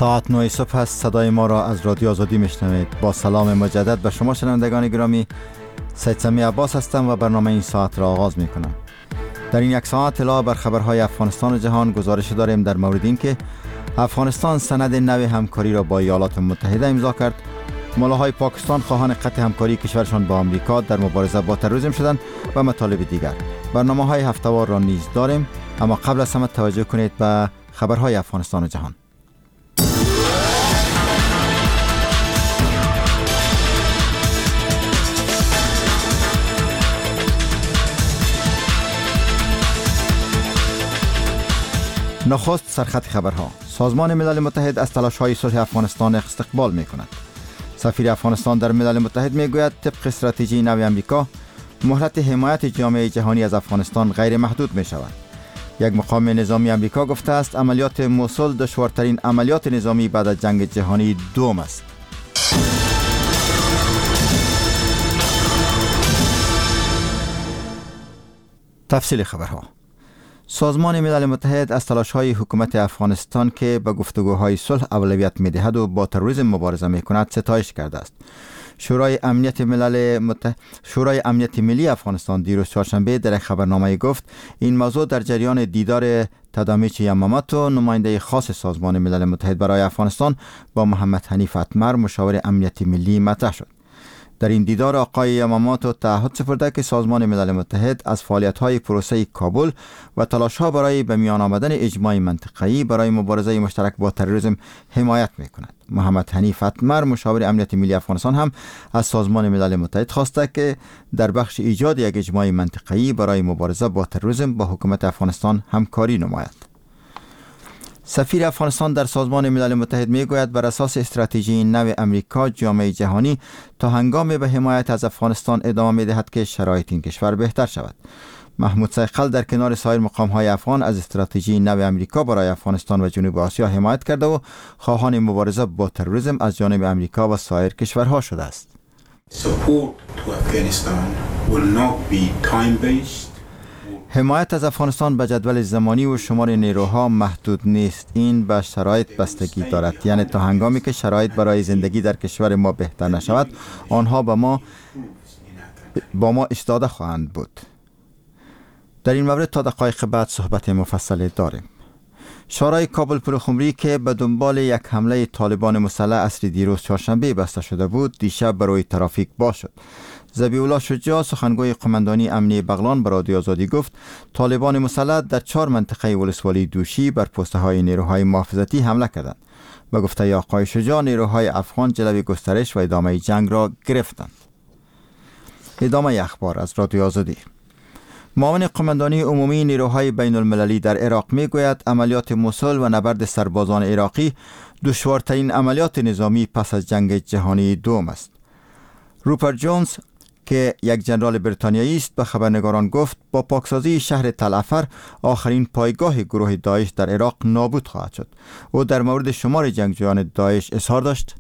ساعت 9 صبح است. صدای ما را از رادیو آزادی میشنوید. با سلام مجدد به شما شنوندگان گرامی، سید سمی عباس هستم و برنامه این ساعت را آغاز میکنم. در این یک ساعت علاوه بر خبرهای افغانستان و جهان گزارش داریم در مورد اینکه افغانستان سند نو همکاری را با ایالات متحده امضا کرد. ملاهای پاکستان خواهان قطع همکاری کشورشان با آمریکا در مبارزه با تروریسم شدند و مطالب دیگر. برنامه‌های هفته‌وار را نیز داریم، اما قبل از همه توجه کنید به خبرهای افغانستان و جهان. نخست سرخط خبرها. سازمان ملل متحد از تلاش‌های صلح افغانستان استقبال می‌کند. سفیر افغانستان در ملل متحد میگوید طبق استراتژی نو آمریکا مهلت حمایت جامعه جهانی از افغانستان غیر محدود می شود. یک مقام نظامی آمریکا گفته است عملیات موسول دشوارترین عملیات نظامی بعد از جنگ جهانی دوم است. تفصیل خبرها. سازمان ملل متحد از تلاش‌های حکومت افغانستان که به گفتگوهای صلح اولویت می‌دهد و با تروریسم مبارزه می‌کند ستایش کرده است. شورای امنیت ملی افغانستان دیروز چهارشنبه در یک خبرنامه گفت این موضوع در جریان دیدار تادامیچی یاماماتو، نماینده خاص سازمان ملل متحد برای افغانستان، با محمد حنیف اتمر مشاور امنیت ملی مطرح شد. در این دیدار آقای یاماماتو تعهد سپرده که سازمان ملل متحد از فعالیت‌های پروسه کابل و تلاش‌ها برای به میان آمدن اجماع منطقه‌ای برای مبارزه مشترک با تروریسم حمایت می‌کند. محمد حنیف اتمر مشاور امنیت ملی افغانستان هم از سازمان ملل متحد خواسته که در بخش ایجاد یک اجماع منطقه‌ای برای مبارزه با تروریسم با حکومت افغانستان همکاری نماید. سفیر افغانستان در سازمان ملل متحد میگوید بر اساس استراتژی نو امریکا جامعه جهانی تا هنگام به حمایت از افغانستان ادامه میدهد که شرایط این کشور بهتر شود. محمود سیقل در کنار سایر مقام‌های افغان از استراتژی نو امریکا برای افغانستان و جنوب آسیا حمایت کرده و خواهان مبارزه با تروریسم از جانب امریکا و سایر کشورها شده است. حمایت از افغانستان به جدول زمانی و شمار نیروها محدود نیست. این به شرایط بستگی دارد، یعنی تا هنگامی که شرایط برای زندگی در کشور ما بهتر نشود آنها با ما ایستاده خواهند بود. در این مورد تا دقایق بعد صحبت مفصل داریم. شورای کابل پرخمری که به دنبال یک حمله طالبان مسلح عصر دیروز چهارشنبه بسته شده بود دیشب برای ترافیک باز شد. ذبیح الله شجاع سخنگوی قماندانی امنی بغلان به رادیو آزادی گفت طالبان مسلح در 4 منطقه ولسوالی دوشی بر پست‌های نیروهای محافظتی حمله کردند. به گفته آقای شجاع نیروهای افغان جلوی گسترش و ادامه جنگ را گرفتند. ادامه اخبار از رادیو آزادی. معاون قماندانی عمومی نیروهای بین المللی در عراق میگوید عملیات موسول و نبرد سربازان عراقی دشوارترین عملیات نظامی پس از جنگ جهانی دوم است. روپرت جونز که یک ژنرال بریتانیایی است به خبرنگاران گفت با پاکسازی شهر تل افر آخرین پایگاه گروه داعش در عراق نابود خواهد شد. او در مورد شمار جنگجویان داعش اظهار داشت: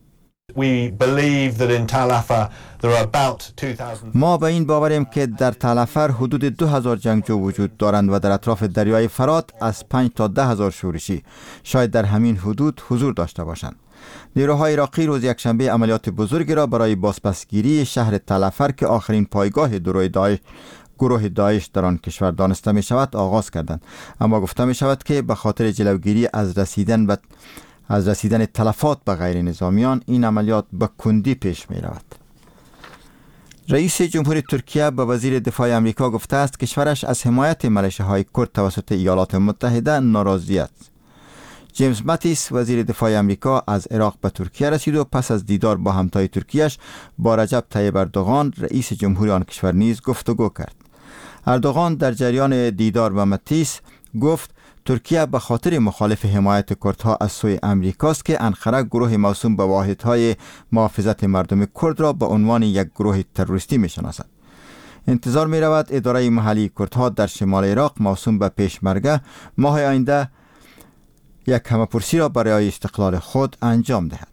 ما به این باوریم که در تل افر حدود 2000 جنگجو وجود دارند و در اطراف دریای فرات از 5 تا 10,000 شورشی شاید در همین حدود حضور داشته باشند. نیروهای عراقی روز یکشنبه عملیات بزرگی را برای بازپسگیری شهر تل افر که آخرین پایگاه گروه داعش در آن کشور دانسته می شود آغاز کردند، اما گفته می شود که به خاطر جلوگیری از رسیدن تلفات به غیر نظامیان این عملیات به کندی پیش می رود. رئیس جمهور ترکیه به وزیر دفاع آمریکا گفته است کشورش از حمایت ملیشه‌های کرد توسط ایالات متحده ناراضی است. جیمز ماتیس وزیر دفاع آمریکا از عراق به ترکیه رسید و پس از دیدار با همتای ترکیه‌اش با رجب طیب اردوغان رئیس جمهوری آن کشور نیز گفتگو کرد. اردوغان در جریان دیدار با ماتیس گفت ترکیه به خاطر مخالف حمایت کردها از سوی امریکاست که انقره گروه موسوم به واحدهای محافظت مردم کرد را به عنوان یک گروه تروریستی می‌شناسد. انتظار می‌رود اداره محلی کردها در شمال عراق موسوم به پیشمرگه ماه آینده یک همه‌پرسی را برای استقلال خود انجام دهد.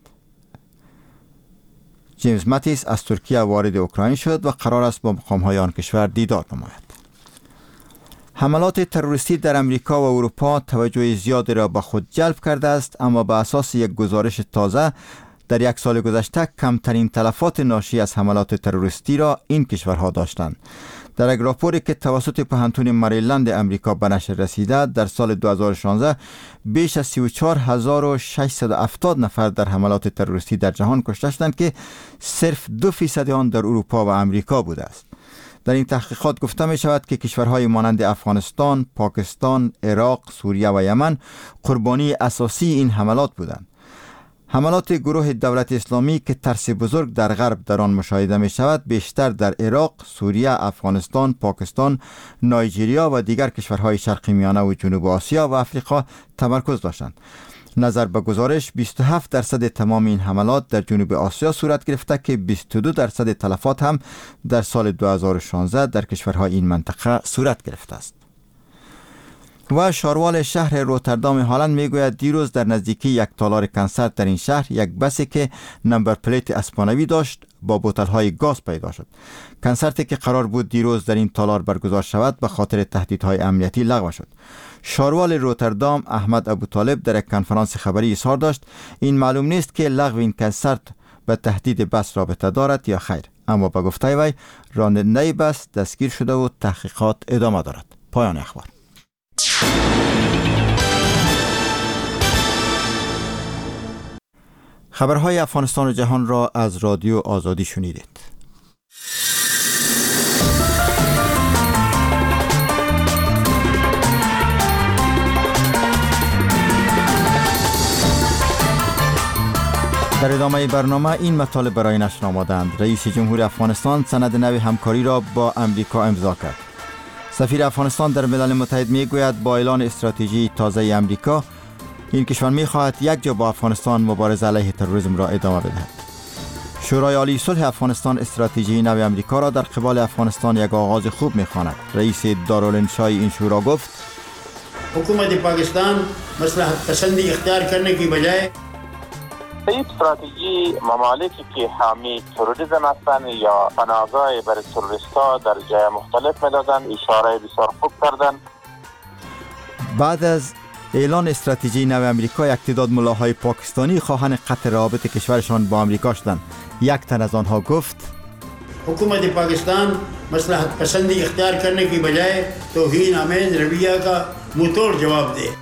جیمز ماتیس از ترکیه وارد اوکراین شد و قرار است با مقام‌های آن کشور دیدار نماید. حملات تروریستی در امریکا و اروپا توجه زیادی را به خود جلب کرده است، اما به اساس یک گزارش تازه در یک سال گذشته کمترین تلفات ناشی از حملات تروریستی را این کشورها داشتند. در یک راپوری که توسط پوهنتون مریلند امریکا به نشر رسیده، در سال 2016 بیش از 34670 نفر در حملات تروریستی در جهان کشته شدند که صرف 2% آن در اروپا و امریکا بوده است. در این تحقیقات گفته می شود که کشورهای مانند افغانستان، پاکستان، عراق، سوریه و یمن قربانی اساسی این حملات بودند. حملات گروه دولت اسلامی که ترس بزرگ در غرب در آن مشاهده می شود، بیشتر در عراق، سوریه، افغانستان، پاکستان، نایجریا و دیگر کشورهای شرق میانه و جنوب آسیا و افریقا تمرکز داشتند. نظر به گزارش 27% تمام این حملات در جنوب آسیا صورت گرفته که 22% تلفات هم در سال 2016 در کشورهای این منطقه صورت گرفته است. و شاروال شهر روتردام هلند میگوید دیروز در نزدیکی یک تالار کنسرت در این شهر یک بسی که نمبر پلیت اسپانوی داشت با بوتل‌های گاز پیدا شد. کنسرتی که قرار بود دیروز در این تالار برگزار شود به خاطر تهدیدهای امنیتی لغو شد. شاروال روتردام احمد ابوطالب در یک کنفرانس خبری اظهار داشت این معلوم نیست که لغو این کنسرت به تهدید بس رابطه دارد یا خیر، اما به گفته وی راننده بس دستگیر شده و تحقیقات ادامه دارد. پایان اخبار. خبرهای افغانستان و جهان را از رادیو آزادی شنیدید. در ادامه برنامه این مطالب برای نشر آمدند. رئیس جمهور افغانستان سند نو همکاری را با امریکا امضا کرد. سفیر افغانستان در ملل متحد میگوید با اعلان استراتژی تازه امریکا، این کشور میخواهد یک جا با افغانستان مبارزه علیه تروریسم را ادامه بدهد. شورای عالی صلح افغانستان استراتژی نو امریکا را در قبال افغانستان یک آغاز خوب میخواند. رئیس دارالانشای این شورا گفت حکومت پاکستان مصلحت پسندی اختیار کرنے کی بجائے این استراتژی ممالکی که حامی تروریسم هستند یا پناهگاه برای تروریست‌ها در جای مختلف می‌دادند اشاره بسیار خوب کردند. بعد از اعلان استراتژی نو امریکا، یک تعداد ملاهای پاکستانی خواهان قطع روابط کشورشان با امریکا شدند. یک تن از آنها گفت حکومت پاکستان مصلحت پسندی اختیار کرنے کی بجائے توہین آمیز رویہ کا منہ جواب دے.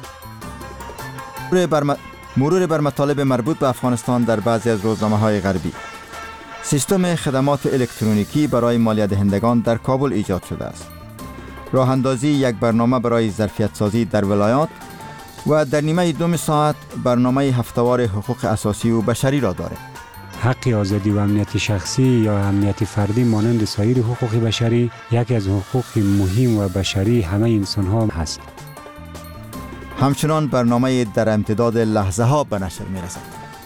مرور بر مطالب مربوط به افغانستان در بعضی از روزنامه‌های غربی. سیستم خدمات الکترونیکی برای مالیه دهندگان در کابل ایجاد شده است. راه اندازی یک برنامه برای ظرفیت سازی در ولایات و در نیمه دوم ساعت برنامه هفته‌وار حقوق اساسی و بشری را داریم. حق آزادی و امنیت شخصی یا امنیت فردی مانند سایر حقوق بشری یکی از حقوق مهم و بشری همه انسان‌ها هست. همچنان برنامه در امتداد لحظه ها به نشر می رسد.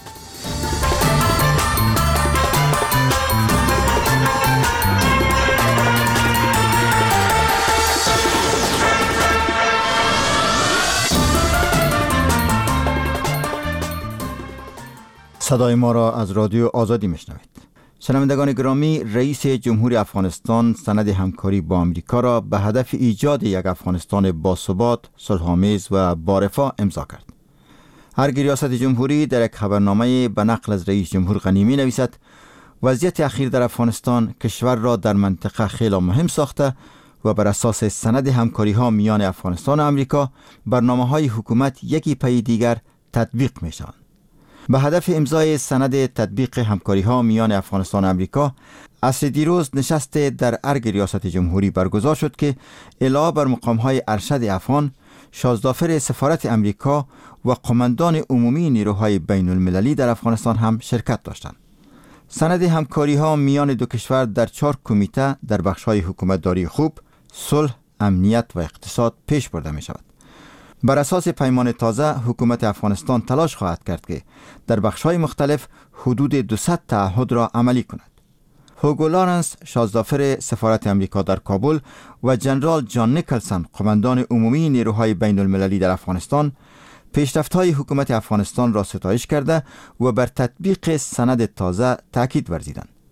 صدای ما را از رادیو آزادی میشنوید. شنوندگان گرامی، رئیس جمهور افغانستان سند همکاری با امریکا را به هدف ایجاد یک افغانستان باثبات، صلح‌آمیز و بارفاه امضا کرد. هرگاه ریاست جمهوری در یک خبرنامه به نقل از رئیس جمهور غنی می نویسد وضعیت اخیر در افغانستان کشور را در منطقه خیلی مهم ساخته و بر اساس سند همکاری ها میان افغانستان و امریکا برنامه های حکومت یکی پی دیگر تطبیق می شوند. به هدف امضای سند تطبیق همکاری ها میان افغانستان و امریکا، عصر دیروز نشست در ارگ ریاست جمهوری برگزار شد که علاوه بر مقام های ارشد افغان، شازدافر سفارت امریکا و قماندان عمومی نیروهای بین المللی در افغانستان هم شرکت داشتند. سند همکاری ها میان دو کشور در 4 کمیته در بخش های حکومتداری خوب، صلح، امنیت و اقتصاد پیش برده می شود. بر اساس پیمان تازه، حکومت افغانستان تلاش خواهد کرد که در بخش‌های مختلف حدود 200 تعهد را عملی کند. هوگو لارنس، شازدافر سفارت امریکا در کابل و جنرال جان نیکلسون، قماندان عمومی نیروهای بین المللی در افغانستان، پیشرفت‌های حکومت افغانستان را ستایش کرده و بر تطبیق سند تازه تاکید ورزیدند.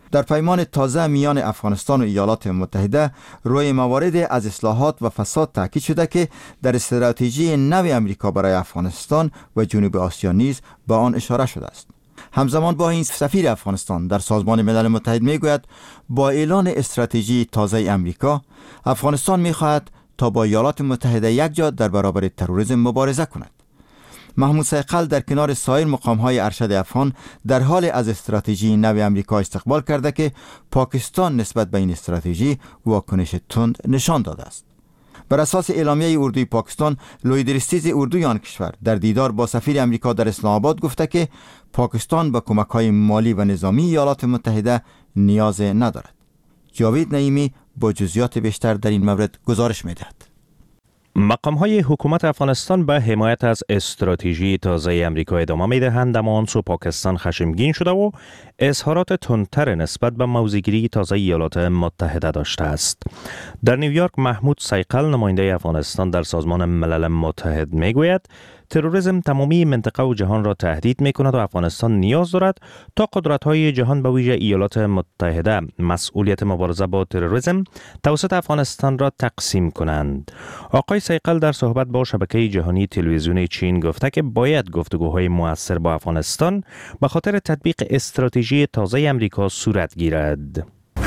در پیمان تازه میان افغانستان و ایالات متحده روی موارد از اصلاحات و فساد تاکید شده که در استراتژی نو امریکا برای افغانستان و جنوب آسیا نیز به آن اشاره شده است. همزمان با این سفیر افغانستان در سازمان ملل متحد میگوید با اعلان استراتژی تازه امریکا، افغانستان میخواهد تا با ایالات متحده یک جا در برابر تروریسم مبارزه کند. محمود صیقل در کنار سایر مقام‌های ارشد افغان در حال از استراتژی نو امریکا استقبال کرده که پاکستان نسبت به این استراتژی واکنش تند نشان داده است. بر اساس اعلامیه اردوی پاکستان، لوید ریستیز اردوی آن کشور در دیدار با سفیر امریکا در اسلام آباد گفته که پاکستان به کمک‌های مالی و نظامی ایالات متحده نیاز ندارد. جاوید نعیمی با جزئیات بیشتر در این مورد گزارش می‌دهد. مقام‌های حکومت افغانستان به حمایت از استراتژی تازه امریکا ادامه می‌دهند، اما آن سو پاکستان خشمگین شده و اظهارات تندتر نسبت به موضع‌گیری تازه ایالات متحده داشته است. در نیویورک محمود صیقل نماینده افغانستان در سازمان ملل متحد میگوید تروریسم تمامی منطقه و جهان را تهدید می‌کند و افغانستان نیاز دارد تا قدرت‌های جهان به ویژه ایالات متحده مسئولیت مبارزه با تروریسم توسط افغانستان را تقسیم کنند. آقای صیقل در صحبت با شبکه جهانی تلویزیونی چین گفته که باید گفتگوهای مؤثر با افغانستان به خاطر تطبیق استراتژی تازه امریکا صورت گیرد.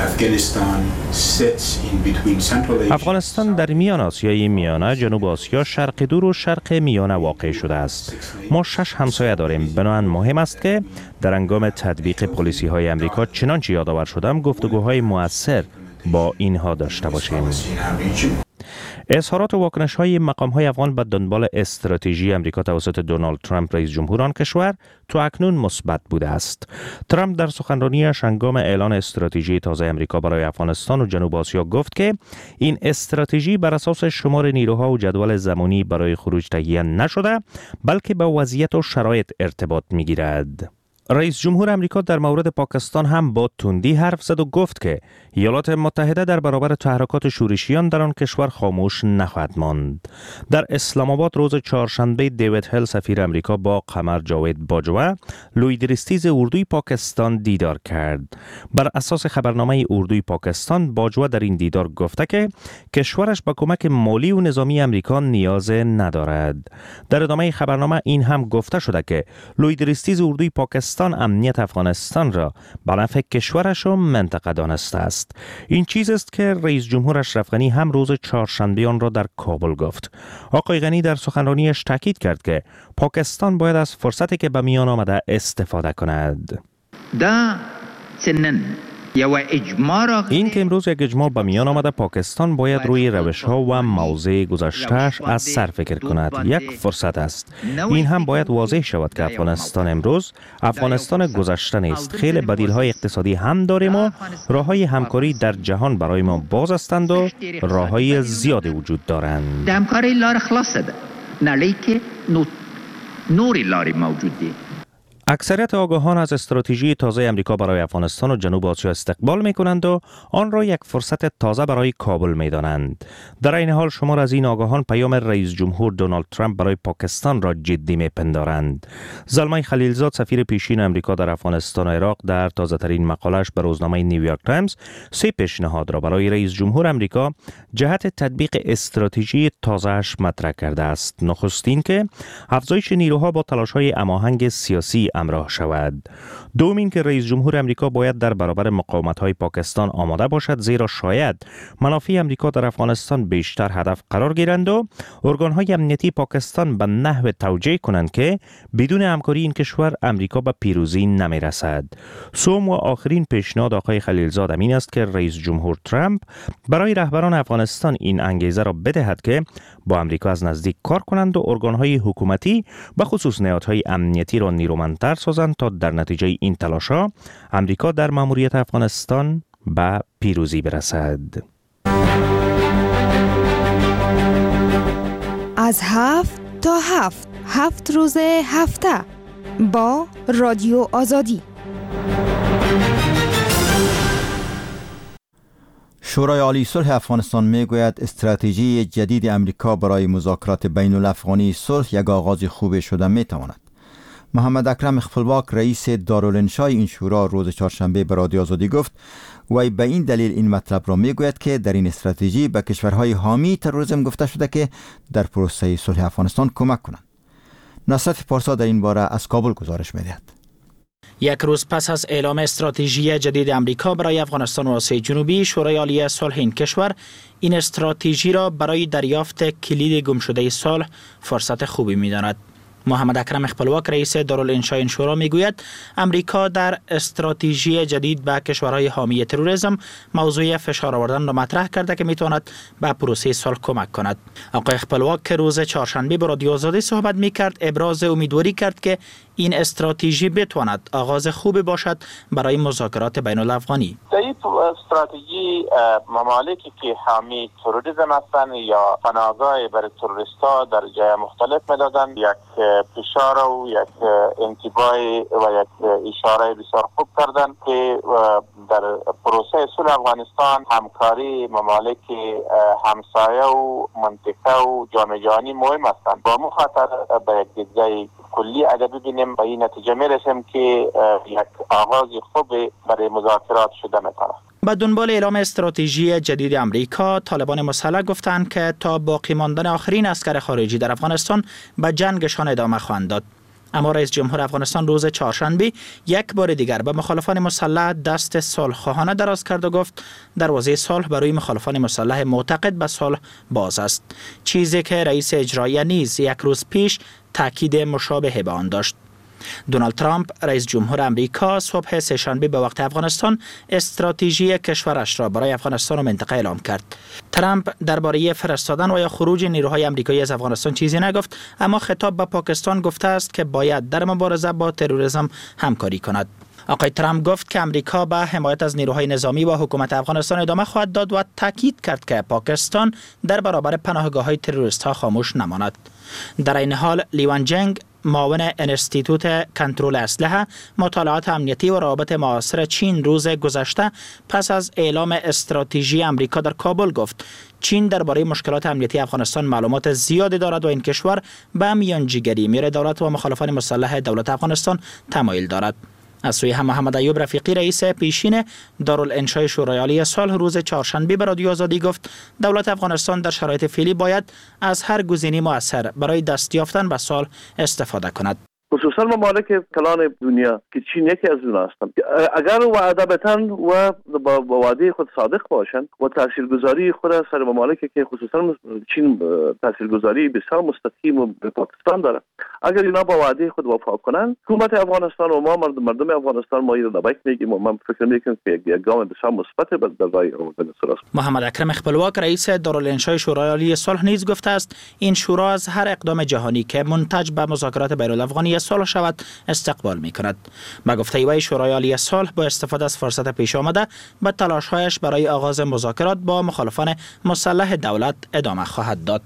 افغانستان در میان آسیای میانه، جنوب آسیا، شرق دور و شرق میانه واقع شده است. ما 6 همسایه داریم، بنابراین مهم است که در هنگام تطبیق پالیسی های امریکا چنانچه یادآور شدم گفتگوهای مؤثر با اینها داشته باشیم. اظهارات و واکنش‌های مقام‌های افغان به دنبال استراتژی امریکا توسط دونالد ترامپ رئیس جمهور آن کشور تا اکنون مثبت بوده است. ترامپ در سخنرانی‌اش هنگام اعلان استراتژی تازه امریکا برای افغانستان و جنوب آسیا گفت که این استراتژی بر اساس شمار نیروها و جدول زمانی برای خروج تهیه نشده، بلکه به وضعیت و شرایط ارتباط می‌گیرد. رئیس جمهور امریکا در مورد پاکستان هم با تندی حرف زد و گفت که ایالات متحده در برابر تحرکات شورشیان در آن کشور خاموش نخواهد ماند. در اسلام آباد روز چهارشنبه دیوید هل سفیر امریکا با قمر جاوید باجوه لوید ریستیز اردوی پاکستان دیدار کرد. بر اساس خبرنامه اردوی پاکستان، باجوه در این دیدار گفته که کشورش به کمک مالی و نظامی امریکا نیاز ندارد. در ادامه خبرنامه این هم گفته شده که لوید ریستیز اردوی پاکستان امنیت افغانستان را به نفع کشورش و منطقه دانسته است. این چیز است که رئیس جمهور اشرف غنی هم روز چهارشنبه آن را در کابل گفت. آقای غنی در سخنرانیش تاکید کرد که پاکستان باید از فرصتی که به میان آمده استفاده کند. این که امروز یک اجماع به میان آمده، پاکستان باید روی روش‌ها و موضع گذشته‌اش از سر فکر کند. یک فرصت است. این هم باید واضح شود که افغانستان امروز افغانستان گذشته نیست. خیلی بدیل‌های اقتصادی هم داریم و راه‌های همکاری در جهان برای ما باز هستند و راه‌های زیادی وجود دارند. همکاری لار خلاص ده. نلی که نوری لاری موجوده. اکثریت آگاهان از استراتژی تازه امریکا برای افغانستان و جنوب آسیا استقبال می‌کنند و آن را یک فرصت تازه برای کابل می‌دانند. در این حال شمار از این آگاهان پیام رئیس جمهور دونالد ترامپ برای پاکستان را جدی می‌پندارند. زلمه خلیلزاد سفیر پیشین امریکا در افغانستان و عراق در تازه‌ترین مقالش به روزنامه نیویورک تایمز 3 پیشنهاد را برای رئیس جمهور امریکا جهت تطبیق استراتژی تازه‌اش مطرح کرده است. نخستین که افزایش نیروها با تلاش‌های هماهنگ سیاسی همراه شود. دومین که رئیس جمهور امریکا باید در برابر مقاومت‌های پاکستان آماده باشد، زیرا شاید منافع امریکا در افغانستان بیشتر هدف قرار گیرند و ارگان‌های امنیتی پاکستان به نحو توجیه کنند که بدون همکاری این کشور امریکا به پیروزی نمی‌رسد. سوم و آخرین پیشنهاد آقای خلیلزاد این است که رئیس جمهور ترامپ برای رهبران افغانستان این انگیزه را بدهد که با امریکا از نزدیک کار کنند و ارگان‌های حکومتی به خصوص نهادهای امنیتی را نیرومندتر سازند تا در نتیجه این تلاش‌ها امریکا در مأموریت افغانستان به پیروزی برسد. از 7 تا 7 روز هفته با رادیو آزادی. شورای عالی صلح افغانستان میگوید استراتژی جدید امریکا برای مذاکرات بین الافغانی صلح یک آغاز خوب شده میتواند. محمد اکرم خپلواک رئیس دارالانشای این شورا روز چهارشنبه به رادیو آزادی گفت و به این دلیل این مطلب را میگوید که در این استراتژی به کشورهای حامی تروریسم گفته شده که در پروسه صلح افغانستان کمک کنند. نصرت پارسا در این باره از کابل گزارش می‌دهد. یک روز پس از اعلام استراتژی جدید امریکا برای افغانستان و آسیای جنوبی، شورای عالی صلح این کشور این استراتژی را برای دریافت کلید گمشده صلح فرصت خوبی می‌داند. محمد اکرم خپلواک رئیس دارالانشای این شورا میگوید امریکا در استراتژی جدید به کشورهای حامی تروریسم موضوع فشار آوردن را مطرح کرده که میتواند به پروسه صلح کمک کند. آقای خپلواک که روز چهارشنبه با رادیو آزادی صحبت میکرد ابراز امیدواری کرد که این استراتژی بتواند آغاز خوبی باشد برای مذاکرات بین الافغانی. در این استراتژی ممالکی که حامی تروریسم هستند یا پناهگاه برای تروریست‌ها در جای مختلف میدادند یک فشار و یک انتباه و یک اشاره بسیار خوب کردند که در پروسه صلح افغانستان همکاری ممالک همسایه و منطقه و جامعه جهانی مهم هستند. با مخاطر به یک دیدگاه کلی اگر ببینیم به این نتیجه میرسیم که یک آغاز خوب برای مذاکرات شده میتونه. با دنبال اعلام استراتژی جدید امریکا، طالبان مسلح گفتند که تا باقی ماندن آخرین عسکر خارجی در افغانستان به جنگشان ادامه خواهند داد. اما رئیس جمهور افغانستان روز چهارشنبه یک بار دیگر به مخالفان مسلح دست صلح‌خواهانه دراز کرد و گفت دروازه صلح برای مخالفان مسلح معتقد به صلح باز است، چیزی که رئیس اجرایی نیز یک روز پیش تاکید مشابه به آن داشت. دونالد ترامپ رئیس جمهور امریکا صبح سه‌شنبه به وقت افغانستان استراتژی کشورش را برای افغانستان و منطقه اعلام کرد. ترامپ درباره فرستادن و یا خروج نیروهای آمریکایی از افغانستان چیزی نگفت، اما خطاب به پاکستان گفته است که باید در مبارزه با تروریسم همکاری کند. آقای ترامپ گفت که امریکا به حمایت از نیروهای نظامی و حکومت افغانستان ادامه خواهد داد و تاکید کرد که پاکستان در برابر پناهگاه‌های تروریست‌ها خاموش نماند. در این حال لیوان جنگ، معاون انستیتوت کنترل اسلحه، مطالعات امنیتی و روابط معاصر چین روز گذشته پس از اعلام استراتژی امریکا در کابل گفت چین درباره مشکلات امنیتی افغانستان معلومات زیادی دارد و این کشور به میانجیگری میان دولت و مخالفان مسلح دولت افغانستان تمایل دارد. از سوی هم محمد ایوب رفیقی رئیس پیشین دارالانشای شورای عالی صلح روز چهارشنبه به رادیو آزادی گفت دولت افغانستان در شرایط فعلی باید از هر گزینه مؤثر برای دست یافتن به صلح استفاده کند. خصوصا ممالک کلان دنیا که چین یکی از اونها هستند، اگر وعده بتن و با وعده خود صادق باشند و تاثیرگذاری خود سر ممالکی که خصوصا چین تاثیرگذاری بسیار مستقیم به پاکستان داره، اگر اینا با وعده خود وفا کنند، حکومت افغانستان و ما مردم افغانستان ما اینو نباید میگیم و من فکر میکنم که یک گام بسیار مثبت در راه افغانستان. محمد اکرم خپلواک رئیس دارالانشای شورای عالی صلح نیز گفته است این شورا از هر اقدام جهانی که منتج به مذاکرات بین الافغانی صلح شود استقبال می‌کند. با گفته وی شورای عالی صلح با استفاده از فرصت پیش آمده به تلاش‌هایش برای آغاز مذاکرات با مخالفان مسلح دولت ادامه خواهد داد.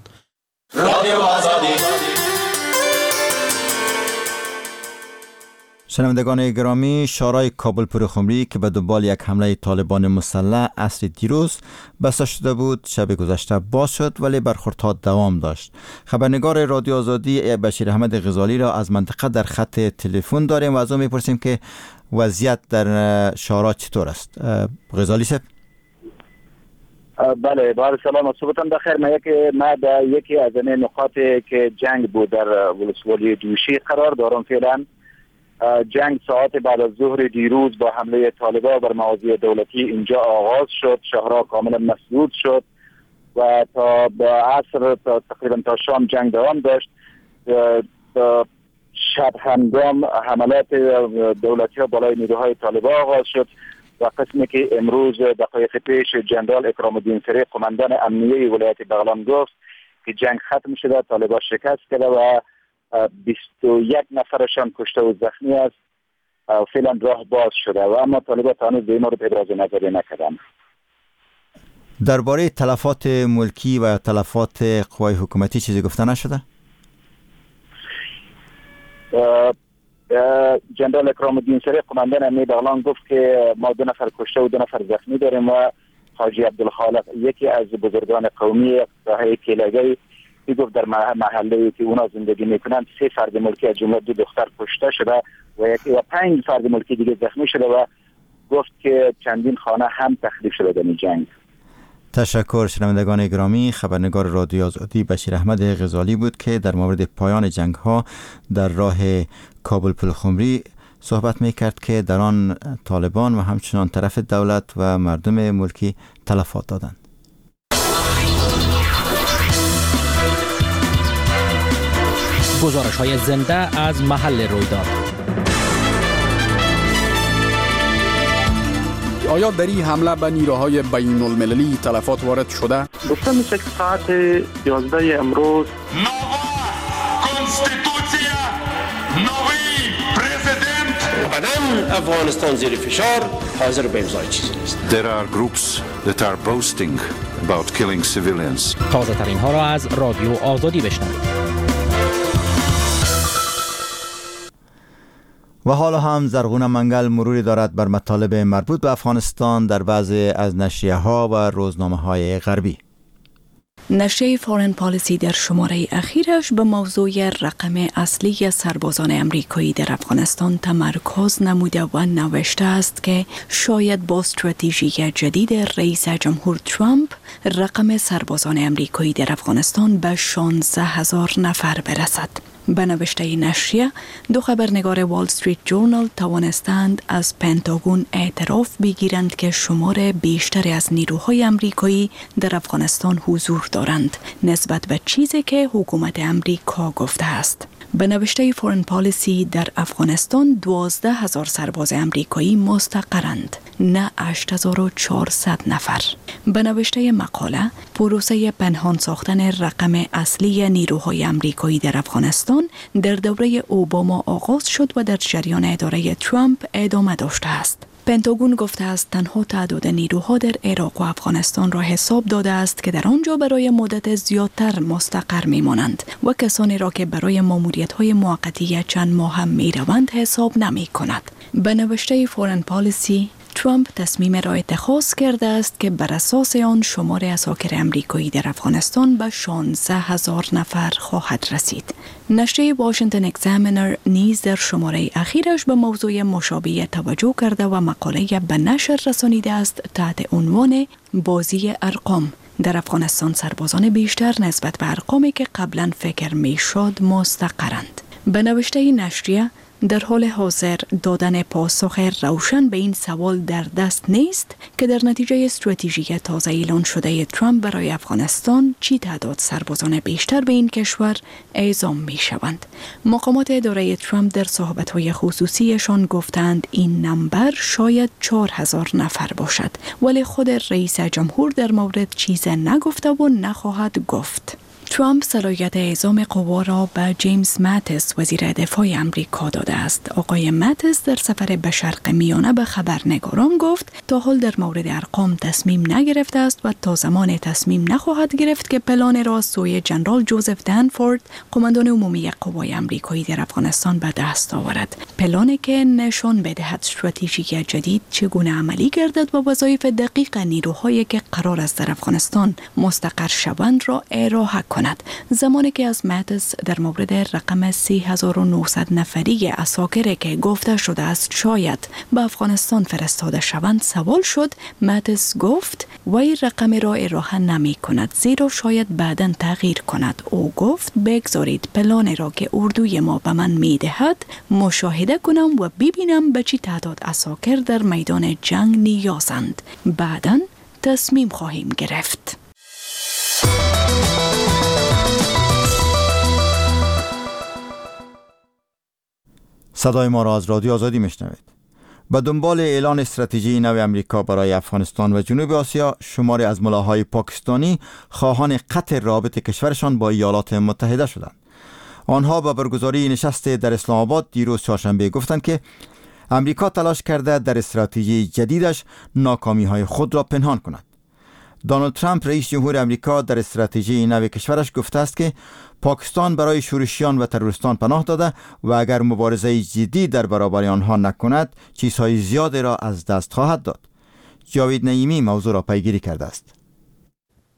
شنوندگان گرامی، شورای کابل پرخمری که به دنبال یک حمله طالبان مسلح عصر دیروز بسته شده بود شب گذشته باز شد، ولی برخوردها دوام داشت. خبرنگار رادیو آزادی بشیر احمد غزالی را از منطقه در خط تلفن داریم و از او میپرسیم که وضعیت در شورا چطور است. غزالی صاحب. بله، بار سلام، صبحتان بخیر. ما در یکی از نقاط که جنگ بود در ولسوالی دوشی قرار دارم. فعلا جنگ ساعت بعد از ظهر دیروز با حمله طالبان بر مواضع دولتی اینجا آغاز شد. شهرها کاملا مسدود شد و تا به عصر تقریبا تا شام جنگ دوام داشت. شب هنگام حملات دولتی ها بالای نیروهای طالبان آغاز شد و قسمی که امروز دقایق پیش جنرال اکرام الدین سری قماندان امنیه ولایت بغلان گفت که جنگ ختم شده، طالبان شکست کرده و 21 نفرشان کشته و زخمی است. فعلا راه باز شده و اما طالبان هنوز به این مورد ابراز نظری نکردند. درباره تلفات ملکی و تلفات قوای حکومتی چیزی گفته نشده؟ جنرال اکرام الدین سری قماندان امنیه بغلان گفت که ما 2 نفر کشته و 2 نفر زخمی داریم و حاجی عبدالخالق یکی از بزرگان قومی ساحه کیلگی میگفت در محله که اونا زندگی میکنند 3 فرد ملکی از جمله 2 دختر کشته شده و 5 فرد ملکی دیگه زخمی شده و گفت که چندین خانه هم تخریب شده در این جنگ. تشکر. شنوندگان گرامی، خبرنگار رادیو آزادی بشیر احمد غزالی بود که در مورد پایان جنگ ها در راه کابل پلخمری صحبت میکرد که در آن طالبان و همچنان طرف دولت و مردم ملکی تلفات دادند. گزارش‌های زنده از محل رویداد. آیا در این حمله به نیروهای بین المللی تلفات وارد شده؟ گفته میشه که ساعت 11 امروز قدم افغانستان زیر فشار حاضر به امضای چیزی نیست. There are groups that are boasting about killing civilians. تازه ترین ها را از رادیو آزادی بشنوید. و حالا هم زرغون منگل مروری دارد بر مطالب مربوط به افغانستان در بعضی از نشریه ها و روزنامه های غربی. نشریه فورن پالیسی در شماره اخیرش به موضوع رقم اصلی سربازان امریکایی در افغانستان تمرکز نموده و نوشته است که شاید با استراتژی جدید رئیس جمهور ترامپ رقم سربازان امریکایی در افغانستان به 16,000 نفر برسد. به نوشته نشریه، 2 خبرنگار وال استریت جورنال توانستند از پنتاگون اعتراف بگیرند که شمار بیشتری از نیروهای امریکایی در افغانستان حضور دارند نسبت به چیزی که حکومت امریکا گفته است. به نوشته فورن پالیسی در افغانستان 12,000 سرباز امریکایی مستقرند، نه 8,400 نفر. به نوشته مقاله، پروسه پنهان ساختن رقم اصلی نیروهای امریکایی در افغانستان در دوره اوباما آغاز شد و در جریان اداره ترامپ ادامه داشته است. پنتاگون گفته است تنها تعداد نیروها در عراق و افغانستان را حساب داده است که در آنجا برای مدت زیادتر مستقر میمانند و کسانی را که برای ماموریت‌های موقتی چند ماه هم میروند حساب نمی کند. به نوشته فورن پالیسی، ترامپ تصمیم را اتخاذ کرده است که بر اساس آن شمار اساکر امریکایی در افغانستان به 16,000 نفر خواهد رسید. نشریه واشنگتن اگزامینر نیز در شماره اخیرش به موضوع مشابه توجه کرده و مقاله به نشر رسانیده است تحت عنوان بازی ارقام. در افغانستان سربازان بیشتر نسبت به ارقامی که قبلا فکر میشد مستقرند. به نوشته نشریه، در حال حاضر دادن پاسخ روشن به این سوال در دست نیست که در نتیجه استراتژی تازه اعلان شده ترامپ برای افغانستان چی تعداد سربازان بیشتر به این کشور اعزام می شوند. مقامات اداره ترامپ در صحبت‌های خصوصیشان گفتند این نمبر شاید 4,000 نفر باشد، ولی خود رئیس جمهور در مورد چیز نگفته و نخواهد گفت. ترامپ صلاحیت اعزام قوا را به جیمز ماتیس وزیر دفاع امریکا داده است. آقای ماتیس در سفر به شرق میانه به خبرنگاران گفت تا حال در مورد ارقام تصمیم نگرفته است و تا زمان تصمیم نخواهد گرفت که پلان را سوی جنرال جوزف دنفورد، قماندان عمومی قوای امریکایی در افغانستان به دست آورد. پلانی که نشان بدهد استراتژی جدید چگونه عملی گردد و وظایف دقیق نیروهایی که قرار است در افغانستان مستقر شوند را ارائه کند. زمانی که از ماتیس در مورد رقم 3,900 نفری اساکر که گفته شده است شاید به افغانستان فرستاده شوند سوال شد، ماتیس گفت وی رقم را ارائه نمی کند زیرا شاید بعداً تغییر کند. او گفت بگذارید پلان را که اردوی ما به من می دهد مشاهده کنم و ببینم به چی تعداد اساکر در میدان جنگ نیازند. بعداً تصمیم خواهیم گرفت. صدای ما را از رادیو آزادی میشنوید. به دنبال اعلان استراتژی نو امریکا برای افغانستان و جنوب آسیا، شماری از ملاهای پاکستانی خواهان قطع رابطه کشورشان با ایالات متحده شدند. آنها با برگزاری نشست در اسلام آباد دیروز چهارشنبه گفتند که امریکا تلاش کرده در استراتژی جدیدش ناکامی‌های خود را پنهان کند. دونالد ترامپ رئیس جمهور امریکا در استراتژی نو کشورش گفته است که پاکستان برای شورشیان و تروریستان پناه داده و اگر مبارزه جدی در برابر آنها نکند چیزهای زیادی را از دست خواهد داد. جاوید نعیمی موضوع را پیگیری کرده است.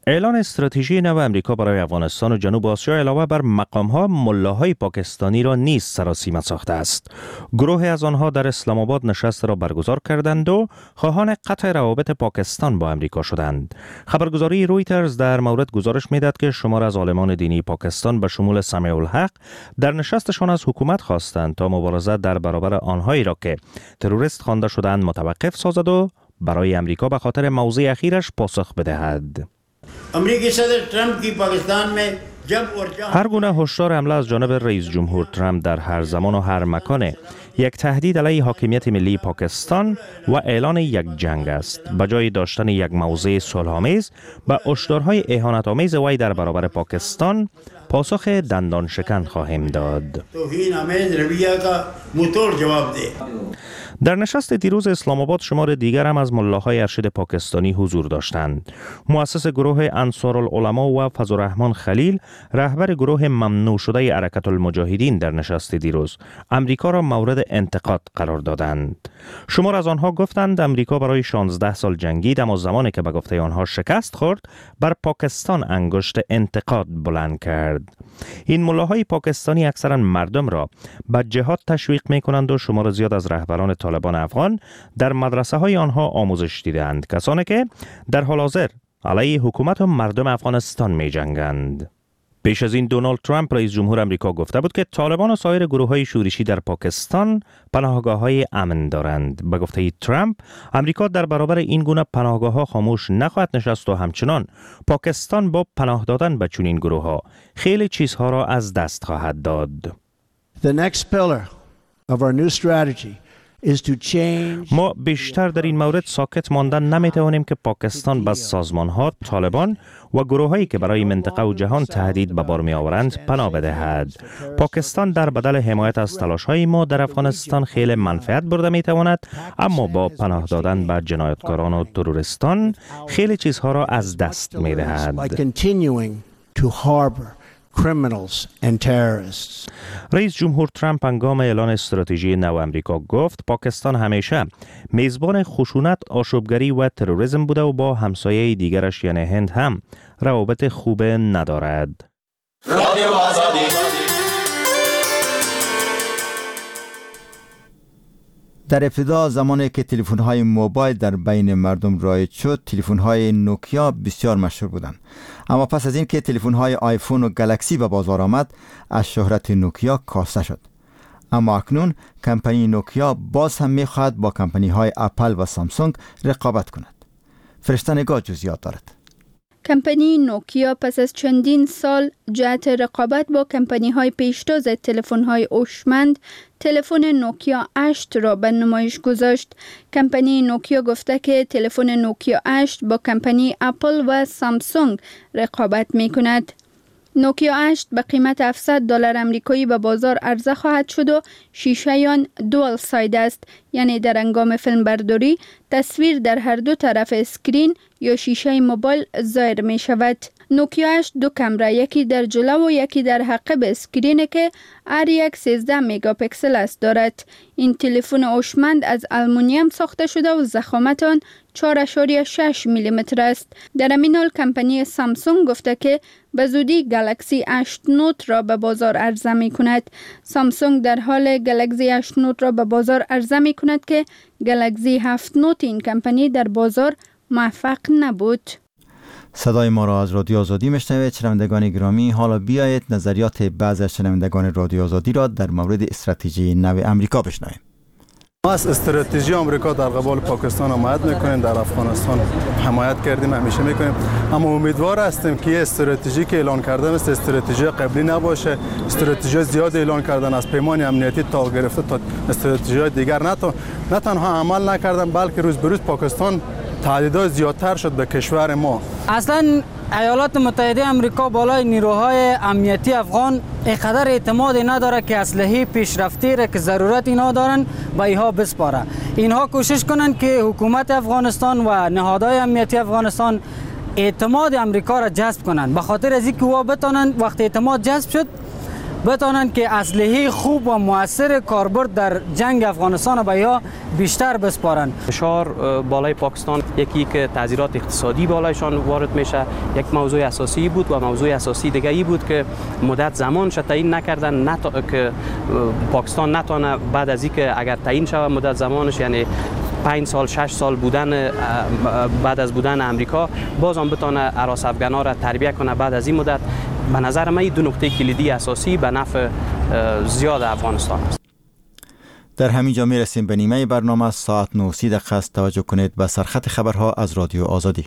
اعلان استراتژی نو امریکا برای افغانستان و جنوب آسیا علاوه بر مقام‌ها ملاهای پاکستانی را نیز سراسیمه ساخته است. گروهی از آنها در اسلام آباد نشست را برگزار کردند و خواهان قطع روابط پاکستان با امریکا شدند. خبرگزاری رویترز در مورد گزارش می‌دهد که شمار از عالمان دینی پاکستان به شمول سمیع الحق در نشستشان از حکومت خواستند تا مبارزه در برابر آنهایی را که تروریست خوانده شدند متوقف سازد و برای امریکا به خاطر موضع اخیرش پاسخ بدهد. امریکی صدر ترامپ کی پاکستان میں جب اور جہاں هر گونه هشدار حمله از جانب رئیس جمهور ترامپ در هر زمان و هر مکان یک تهدید علیه حاکمیت ملی پاکستان و اعلان یک جنگ است. به جای داشتن یک موضع صلح‌آمیز به هشدارهای اهانت‌آمیز وی در برابر پاکستان پاسخ دندان شکن خواهیم داد. توهین آمیز رویہ کا منہ جواب دے. در نشست دیروز اسلام آباد شمار دیگر هم از ملاهای ارشد پاکستانی حضور داشتند. مؤسس گروه انصارالعلما و فضلالرحمن خلیل، رهبر گروه ممنوع شده حرکت المجاهدین، در نشست دیروز امریکا را مورد انتقاد قرار دادند. شمار از آنها گفتند امریکا برای 16 سال جنگید، اما زمانی که به گفته آنها شکست خورد بر پاکستان انگشت انتقاد بلند کرد. این ملاهای پاکستانی اکثرا مردم را به جهاد تشویق می کنند و شمار زیاد از رهبران طالبان افغان در مدرسه های آنها آموزش دیدند، کسانی که در حال حاضر علیه حکومت و مردم افغانستان می جنگند. پیش از این دونالد ترامپ رئیس جمهور امریکا گفته بود که طالبان و سایر گروه‌های شورشی در پاکستان پناهگاه‌های امن دارند. به گفته ترامپ امریکا در برابر این گونه پناهگاه‌ها خاموش نخواهد نشست و همچنان پاکستان با پناه دادن به چنین گروه‌ها خیلی چیزها را از دست خواهد داد. The next pillar of our new strategy ما بیشتر در این مورد ساکت ماندن نمیتوانیم که پاکستان به سازمان‌ها، طالبان و گروه‌هایی که برای منطقه و جهان تهدید به بار می‌آورند پناه بدهد. پاکستان در بدل حمایت از تلاش‌های ما در افغانستان خیلی منفعت برده می‌تواند، اما با پناه دادن به جنایتکاران و تروریستان خیلی چیزها را از دست می‌دهد. رئیس جمهور ترامپ هنگام اعلان استراتژی نو امریکا گفت پاکستان همیشه میزبان خشونت، آشوبگری و تروریسم بوده و با همسایه دیگرش یعنی هند هم روابط خوب ندارد. رادیو آزادی. در ابتدا زمانی که تلفن‌های موبایل در بین مردم رایج شد، تلفن‌های نوکیا بسیار مشهور بودند. اما پس از این که تلفن‌های آیفون و گلکسی به بازار آمد، از شهرت نوکیا کاسته شد. اما اکنون کمپانی نوکیا باز هم می‌خواهد با کمپانی‌های اپل و سامسونگ رقابت کند. فرشته نگاه جزئیات دارد. کمپانی نوکیا پس از چندین سال جهت رقابت با کمپانی‌های پیشتاز تلفن‌های هوشمند، تلفن نوکیا 8 را به نمایش گذاشت. کمپانی نوکیا گفته که تلفن نوکیا 8 با کمپانی اپل و سامسونگ رقابت می‌کند. نوکیا 8 به قیمت $700 آمریکایی به بازار عرضه خواهد شد و شیشه آن دوال ساید است، یعنی در هنگام فیلم برداری تصویر در هر دو طرف اسکرین یا شیشه موبایل ظاهر می شود. نوکیا 8 دو کامرا، یکی در جلو و یکی در عقب اسکرین که هر یک 13 مگاپیکسل است دارد. این تلفن هوشمند از آلومینیوم ساخته شده و ضخامت آن 4.6 میلیمتر است. در همین حال کمپانی سامسونگ گفته که به زودی گلکسی 8 نوت را به بازار عرضه می کند. سامسونگ در حال گلکسی 8 نوت را به بازار عرضه می کند که گلکسی 7 نوت این کمپانی در بازار موفق نبود. صدای ما را از رادیو آزادی میشنوید. شنوندگان گرامی، حالا بیایید نظریات بعضی از شنوندگان رادیو آزادی را در مورد استراتژی نو امریکا بشنویم. ما از استراتژی آمریکا در قبال پاکستان حمایت میکنیم، در افغانستان حمایت کردیم، همیشه میکنیم، اما امیدوار هستیم که یه استراتژی که اعلان کرده مثل استراتژی قبلی نباشه. استراتژی زیاد اعلان کردن، از پیمان امنیتی تا گرفته تا استراتژی دیگر نه تنها عمل نکردن، بلکه روز به روز پاکستان تهدیدات زیادتر شد به کشور ما. اصلا ایالات متحده آمریکا بالای نیروهای امنیتی افغان اینقدر اعتمادی نداره که اسلحه پیشرفتی را که ضرورت اینها دارن به اینها بسپاره. اینها کوشش کنن که حکومت افغانستان و نهادهای امنیتی افغانستان اعتماد امریکا را جذب کنن. به خاطر از اینکه او بتونن وقتی اعتماد جذب شد بتانند که اسلحه خوب و موثر کاربرد در جنگ افغانستان به یا بیشتر بسپارند. فشار بالای پاکستان یکی که تعذیرات اقتصادی بالایشان وارد میشه یک موضوع اساسی بود و موضوع اساسی دیگه ای بود که مدت زمانش تعیین نکردن که پاکستان نتونه بعد از اینکه اگر تعیین شود مدت زمانش یعنی 5 سال 6 سال بودن بعد از بودن امریکا باز هم بتونه هراس افغانا را تربیت کنه بعد از این مدت. به نظر من این دو نکته کلیدی اساسی به نفع زیاد افغانستان است. در همین جا میرسیم به نیمه برنامه. ساعت 9:30 است. توجه کنید به سرخط خبرها از رادیو آزادی.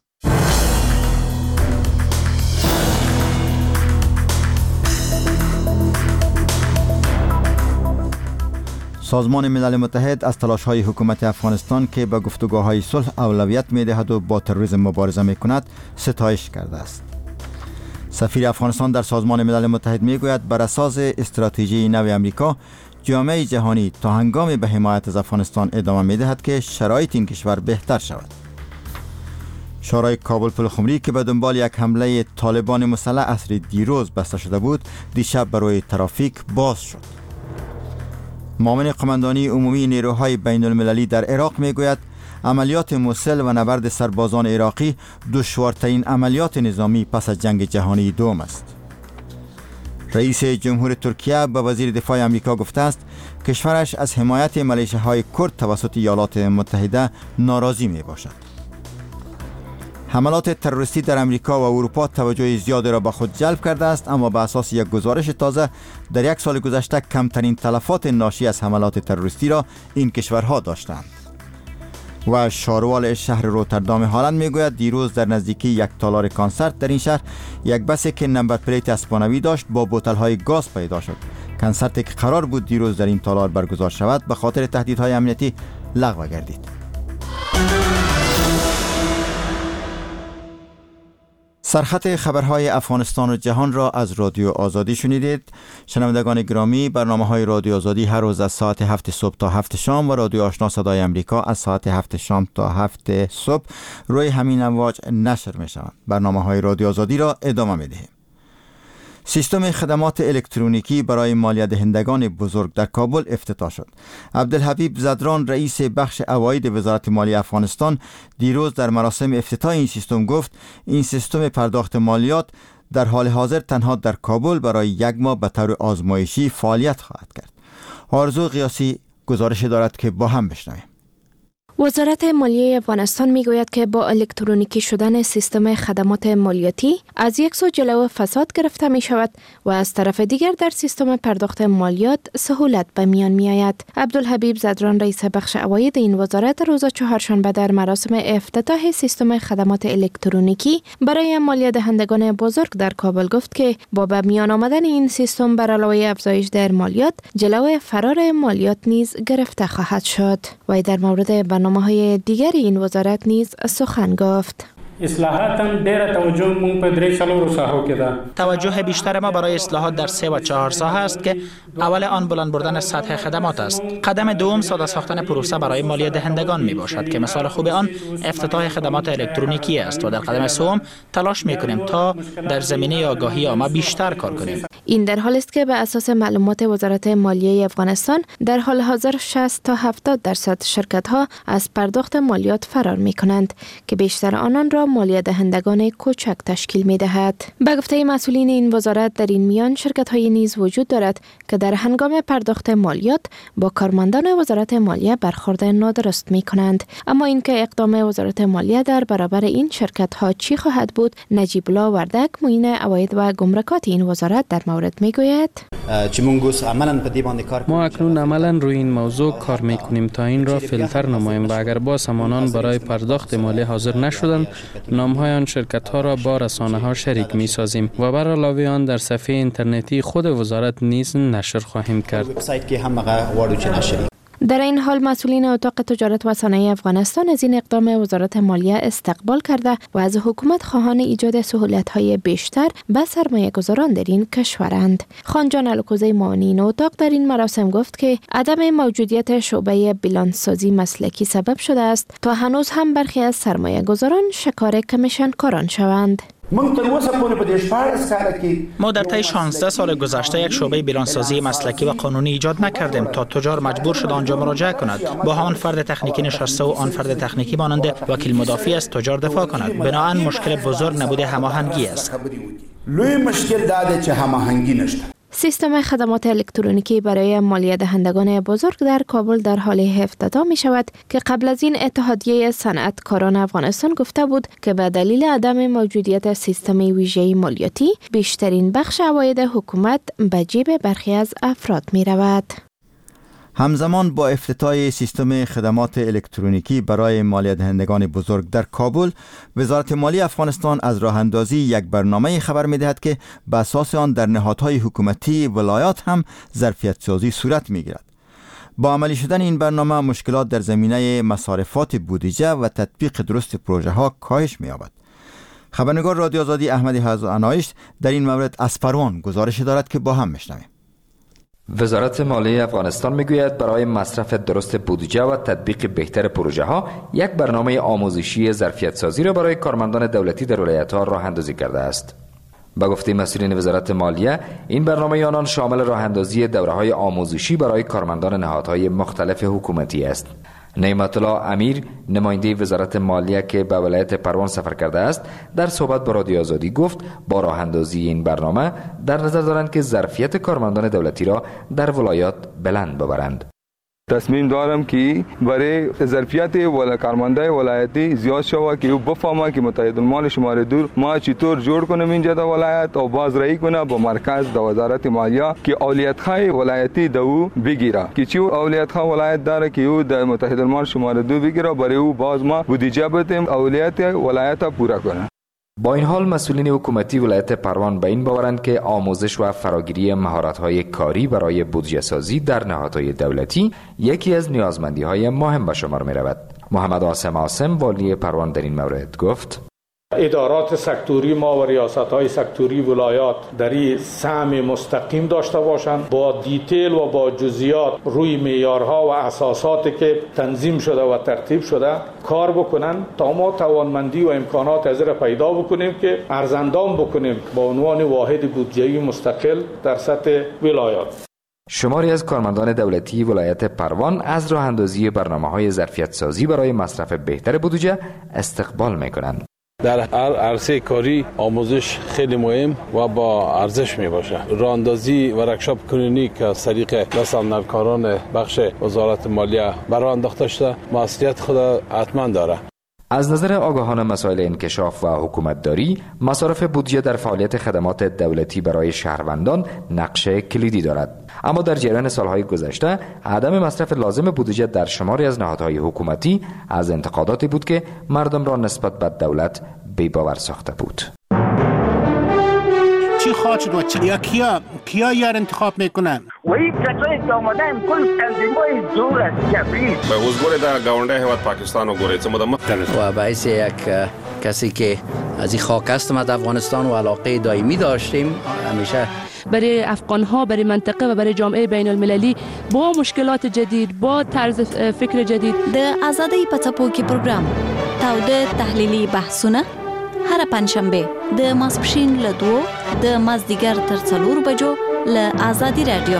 سازمان ملل متحد از تلاش‌های حکومت افغانستان که به گفتگوهای صلح اولویت می‌دهد و با تروریسم مبارزه می‌کند ستایش کرده است. سفیر افغانستان در سازمان ملل متحد می‌گوید بر اساس استراتژی نو آمریکا جامعه جهانی تا هنگامی به حمایت از افغانستان ادامه می‌دهد که شرایط این کشور بهتر شود. شورای کابل پلخمری که به دنبال یک حمله طالبان مسلح عصر دیروز بسته شده بود، دیشب برای ترافیک باز شد. معاون قماندانی عمومی نیروهای بین المللی در عراق میگوید عملیات موصل و نبرد سربازان عراقی دشوارترین عملیات نظامی پس از جنگ جهانی دوم است. رئیس جمهور ترکیه به وزیر دفاع آمریکا گفته است کشورش از حمایت ملیشه‌های کرد توسط ایالات متحده ناراضی می باشد. حملات تروریستی در امریکا و اروپا توجه زیادی را به خود جلب کرده است، اما به اساس یک گزارش تازه در یک سال گذشته کمترین تلفات ناشی از حملات تروریستی را این کشورها داشتند. و شاروال شهر روتردام هلند میگوید دیروز در نزدیکی یک تالار کنسرت در این شهر یک بسی که نمبر پلیت اسپانوی داشت با بوتل‌های گاز پیدا شد. کنسرتی که قرار بود دیروز در این تالار برگزار شود به خاطر تهدیدهای امنیتی لغو گردید. سرخط خبرهای افغانستان و جهان را از رادیو آزادی شنیدید. شنوندگان گرامی، برنامه‌های رادیو آزادی هر روز از ساعت 7 صبح تا 7 شام و رادیو آشنا صدای امریکا از ساعت 7 شام تا 7 صبح روی همین امواج نشر می‌شوند. برنامه‌های رادیو آزادی را ادامه می‌دهیم. سیستم خدمات الکترونیکی برای مالیه دهندگان بزرگ در کابل افتتاح شد. عبدالحبیب زدران رئیس بخش عواید وزارت مالیه افغانستان دیروز در مراسم افتتاح این سیستم گفت این سیستم پرداخت مالیات در حال حاضر تنها در کابل برای یک ماه به طور آزمایشی فعالیت خواهد کرد. آرزو قیاسی گزارش دارد که با هم بشنویم. وزارت مالیه افغانستان میگوید که با الکترونیکی شدن سیستم خدمات مالیاتی از یک سو جلو فساد گرفته می شود و از طرف دیگر در سیستم پرداخت مالیات سهولت به میان می آید. عبدالحبیب زدران رئیس بخش عواید این وزارت روز چهارشنبه در مراسم افتتاح سیستم خدمات الکترونیکی برای مالیه دهندگان بزرگ در کابل گفت که با به میان آمدن این سیستم بر علاوه افزایش در مالیات جلو فرار مالیات نیز گرفته خواهد شد. و در مورد برنامه‌های دیگر این وزارت نیز سخن گفت. اصلاحات هم ډیره توجه مونږ په درې څلورو ساحو کې ده. توجه بیشتر ما برای اصلاحات در 3 و 4 ساحه است که اول آن بلند بردن سطح خدمات است. قدم دوم ساده ساختن پروسه برای مالیه دهندگان می باشد که مثال خوب آن افتتاح خدمات الکترونیکی است و در قدم سوم تلاش می کنیم تا در زمینه آگاهی عامه بیشتر کار کنیم. این در حالی است که به اساس معلومات وزارت مالیه افغانستان در حال حاضر 60 تا 70% شرکت‌ها از پرداخت مالیات فرار می کنند که بیشتر آنان را مالیه دهندگان کوچک تشکیل می دهد. به گفته مسئولین این وزارت در این میان شرکت‌های نیز وجود دارد که در هنگام پرداخت مالیات با کارمندان وزارت مالیه برخورد نادرست می کنند. اما اینکه اقدام وزارت مالیه در برابر این شرکت‌ها چی خواهد بود، نجیب الله وردک معین عواید و گمرکات این وزارت در مورد می گوید. ما اکنون عملا روی این موضوع کار می کنیم تا این را فیلتر نماییم و اگر با سامانان برای پرداخت مالیه حاضر نشدند نام‌های آن شرکت‌ها را با رسانه‌ها شریک می‌سازیم و بر علاوه آن در صفحه اینترنتی خود وزارت نیز نشر خواهیم کرد. در این حال مسئولین اتاق تجارت و صنایع افغانستان از این اقدام وزارت مالیه استقبال کرده و از حکومت خواهان ایجاد سهولت‌های بیشتر به سرمایه‌گذاران در این کشورند. خانجان الکوزی معاون اتاق در این مراسم گفت که عدم موجودیت شعبه بیلانس‌سازی مسلکی سبب شده است تا هنوز هم برخی از سرمایه‌گذاران شکار کمیشن کاران شوند. ما در طی 16 سال گذشته یک شعبه بیلانسازی مسلکی و قانونی ایجاد نکردیم تا تجار مجبور شد آنجا مراجعه کند. با همان فرد تکنیکی نشسته و آن فرد تکنیکی مانند وکیل مدافع از تجار دفاع کند. بنابراین مشکل بزرگ نبود هماهنگی است. لوی مشکل داده چه هماهنگی نشده. سیستم خدمات الکترونیکی برای مالیه دهندگان بزرگ در کابل در حال افتتاح می شود که قبل از این اتحادیه صنعتکاران افغانستان گفته بود که به دلیل عدم موجودیت سیستم ویژه مالیاتی بیشترین بخش عواید حکومت به جیب برخی از افراد می رود. همزمان با افتتاح سیستم خدمات الکترونیکی برای مالیه دهندگان بزرگ در کابل، وزارت مالی افغانستان از راه اندازی یک برنامه خبر می دهد که به اساس آن در نهادهای حکومتی ولایات هم ظرفیت سازی صورت می گیرد. با عملی شدن این برنامه مشکلات در زمینه مصارفات بودجه و تطبیق درست پروژه ها کاهش می یابد. خبرنگار رادیو آزادی احمدی حضرت در این مورد از پروان گزارش دارد که با هم میشنویم. وزارت مالی افغانستان میگوید برای مصرف درست بودجه و تطبیق بهتر پروژه ها یک برنامه آموزشی ظرفیت سازی را برای کارمندان دولتی در ولایت ها راه اندازی کرده است. با گفته مسئولین وزارت مالیه، این برنامه آنان شامل راه اندازی دوره‌های آموزشی برای کارمندان نهادهای مختلف حکومتی است. نعمت الله امیر، نماینده وزارت مالیه که به ولایت پروان سفر کرده است، در صحبت با رادیو آزادی گفت با راه اندازی این برنامه در نظر دارند که ظرفیت کارمندان دولتی را در ولایات بلند ببرند. تصمیم دارم که برای ظرفیت کارمندای ولایتی زیاد شود که او بفهمه که متحدالمال شماره دور ما چطور جور کنیم اینجا در ولایت و بازرسی کنه با مرکز در وزارت مالیه که اولیت‌های ولایتی دو بگیره که چی اولیت‌ها ولایت داره که او در متحدالمال شماره 2 بگیره، برای او باز ما بودجه بدیم اولیت ولایت پورا کنه. با این حال مسئولین حکومتی ولایت پروان به این باورند که آموزش و فراگیری مهارت‌های کاری برای بودجه سازی در نهادهای دولتی یکی از نیازمندی‌های مهم به شمار می‌رود. محمد عاصم والی پروان در این مورد گفت: ادارات سکتوری ما و ریاست‌های سکتوری ولایات در این سهم مستقیم داشته باشند، با دیتیل و با جزئیات روی معیارها و اساساتی که تنظیم شده و ترتیب شده کار بکنن تا ما توانمندی و امکانات از را پیدا بکنیم که ارزاندام بکنیم با عنوان واحد بودجه‌ای مستقل در سطح ولایات. شماری از کارمندان دولتی ولایت پروان از راه اندازی برنامه‌های ظرفیت سازی برای مصرف بهتر بودجه استقبال می‌کنند. در هر عرصه کاری آموزش خیلی مهم و با ارزش می باشه. راهاندازی و ورکشاپ کلینیک از طریق صنعتکاران بخش وزارت مالیه برای انداخته شده مسئولیت خود حتما داره. از نظر آگاهان مسائل انکشاف و حکومتداری، مصارف بودجه در فعالیت خدمات دولتی برای شهروندان نقش کلیدی دارد. اما در جریان سالهای گذشته، عدم مصرف لازم بودجه در شماری از نهادهای حکومتی از انتقاداتی بود که مردم را نسبت به دولت بی‌باور ساخته بود. چی خواهد شد و کیا یار انتخاب میکنن؟ و این کسایی که آمدن کل تنظیم‌های زور است جبری. به حضور در گاونده هیواد پاکستان و گوریت و باعث یک کسی که از این خاک هستم از افغانستان و علاقه دائمی داشتیم همیشه برای افغان‌ها، برای منطقه و برای جامعه بین المللی با مشکلات جدید، با طرز فکر جدید. د آزادۍ په څپو کې پروګرام تاوده تحلیلي بحثونه هر پنځشنبه د ماسپښین له 2 د مازدیګر تر 4 بجو له آزادی رادیو.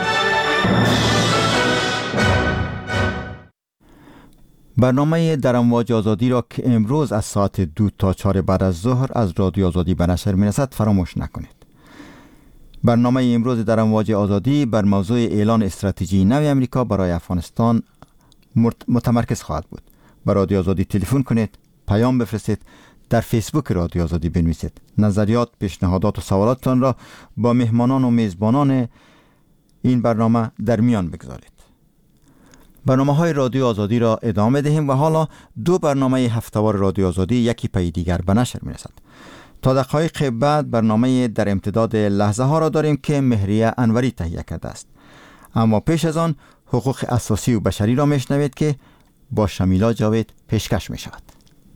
برنامه در امواج آزادی را که امروز از ساعت 2 تا 4 بعد از ظهر از رادیو آزادی به نشر می‌رسد فراموش نکنید. برنامه امروز در امواج آزادی بر موضوع اعلان استراتژی نو آمریکا برای افغانستان متمرکز خواهد بود. به رادیو آزادی تلفن کنید، پیام بفرستید، در فیسبوک رادیو آزادی بنویسید. نظریات، پیشنهادات و سوالاتتان را با مهمانان و میزبانان این برنامه در میان بگذارید. برنامه‌های رادیو آزادی را ادامه دهیم و حالا 2 برنامه هفته‌وار رادیو آزادی یکی پی دیگر به نشر می‌رسد. تا دقایق بعد برنامه در امتداد لحظه ها را داریم که مهریه انوری تهیه کرده است. اما پیش از آن حقوق اساسی و بشری را میشنوید که با شمیلا جاوید پیشکش می شود.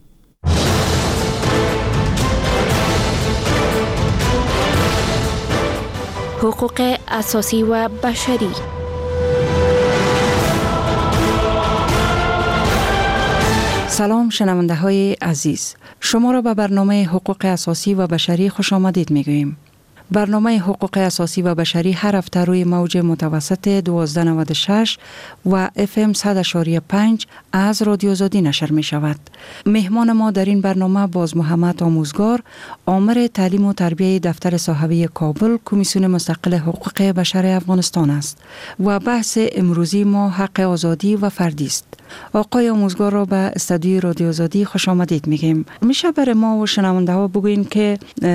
حقوق اساسی و بشری. سلام شنونده های عزیز، شما را به برنامه حقوق اساسی و بشری خوش آمدید می گوییم. برنامه حقوق اساسی و بشری هر هفته روی موج متوسط 1296 و FM 100.5 از رادیو آزادی نشر می شود. مهمان ما در این برنامه باز محمد آموزگار، آمر تعلیم و تربیه دفتر صاحبه کابل، کمیسیون مستقل حقوق بشر افغانستان است و بحث امروزی ما حق آزادی و فردی است. آقای آموزگار را به استودیوی رادیو آزادی خوش آمدید میگیم. میشه برای ما و شنونده ها بگوین که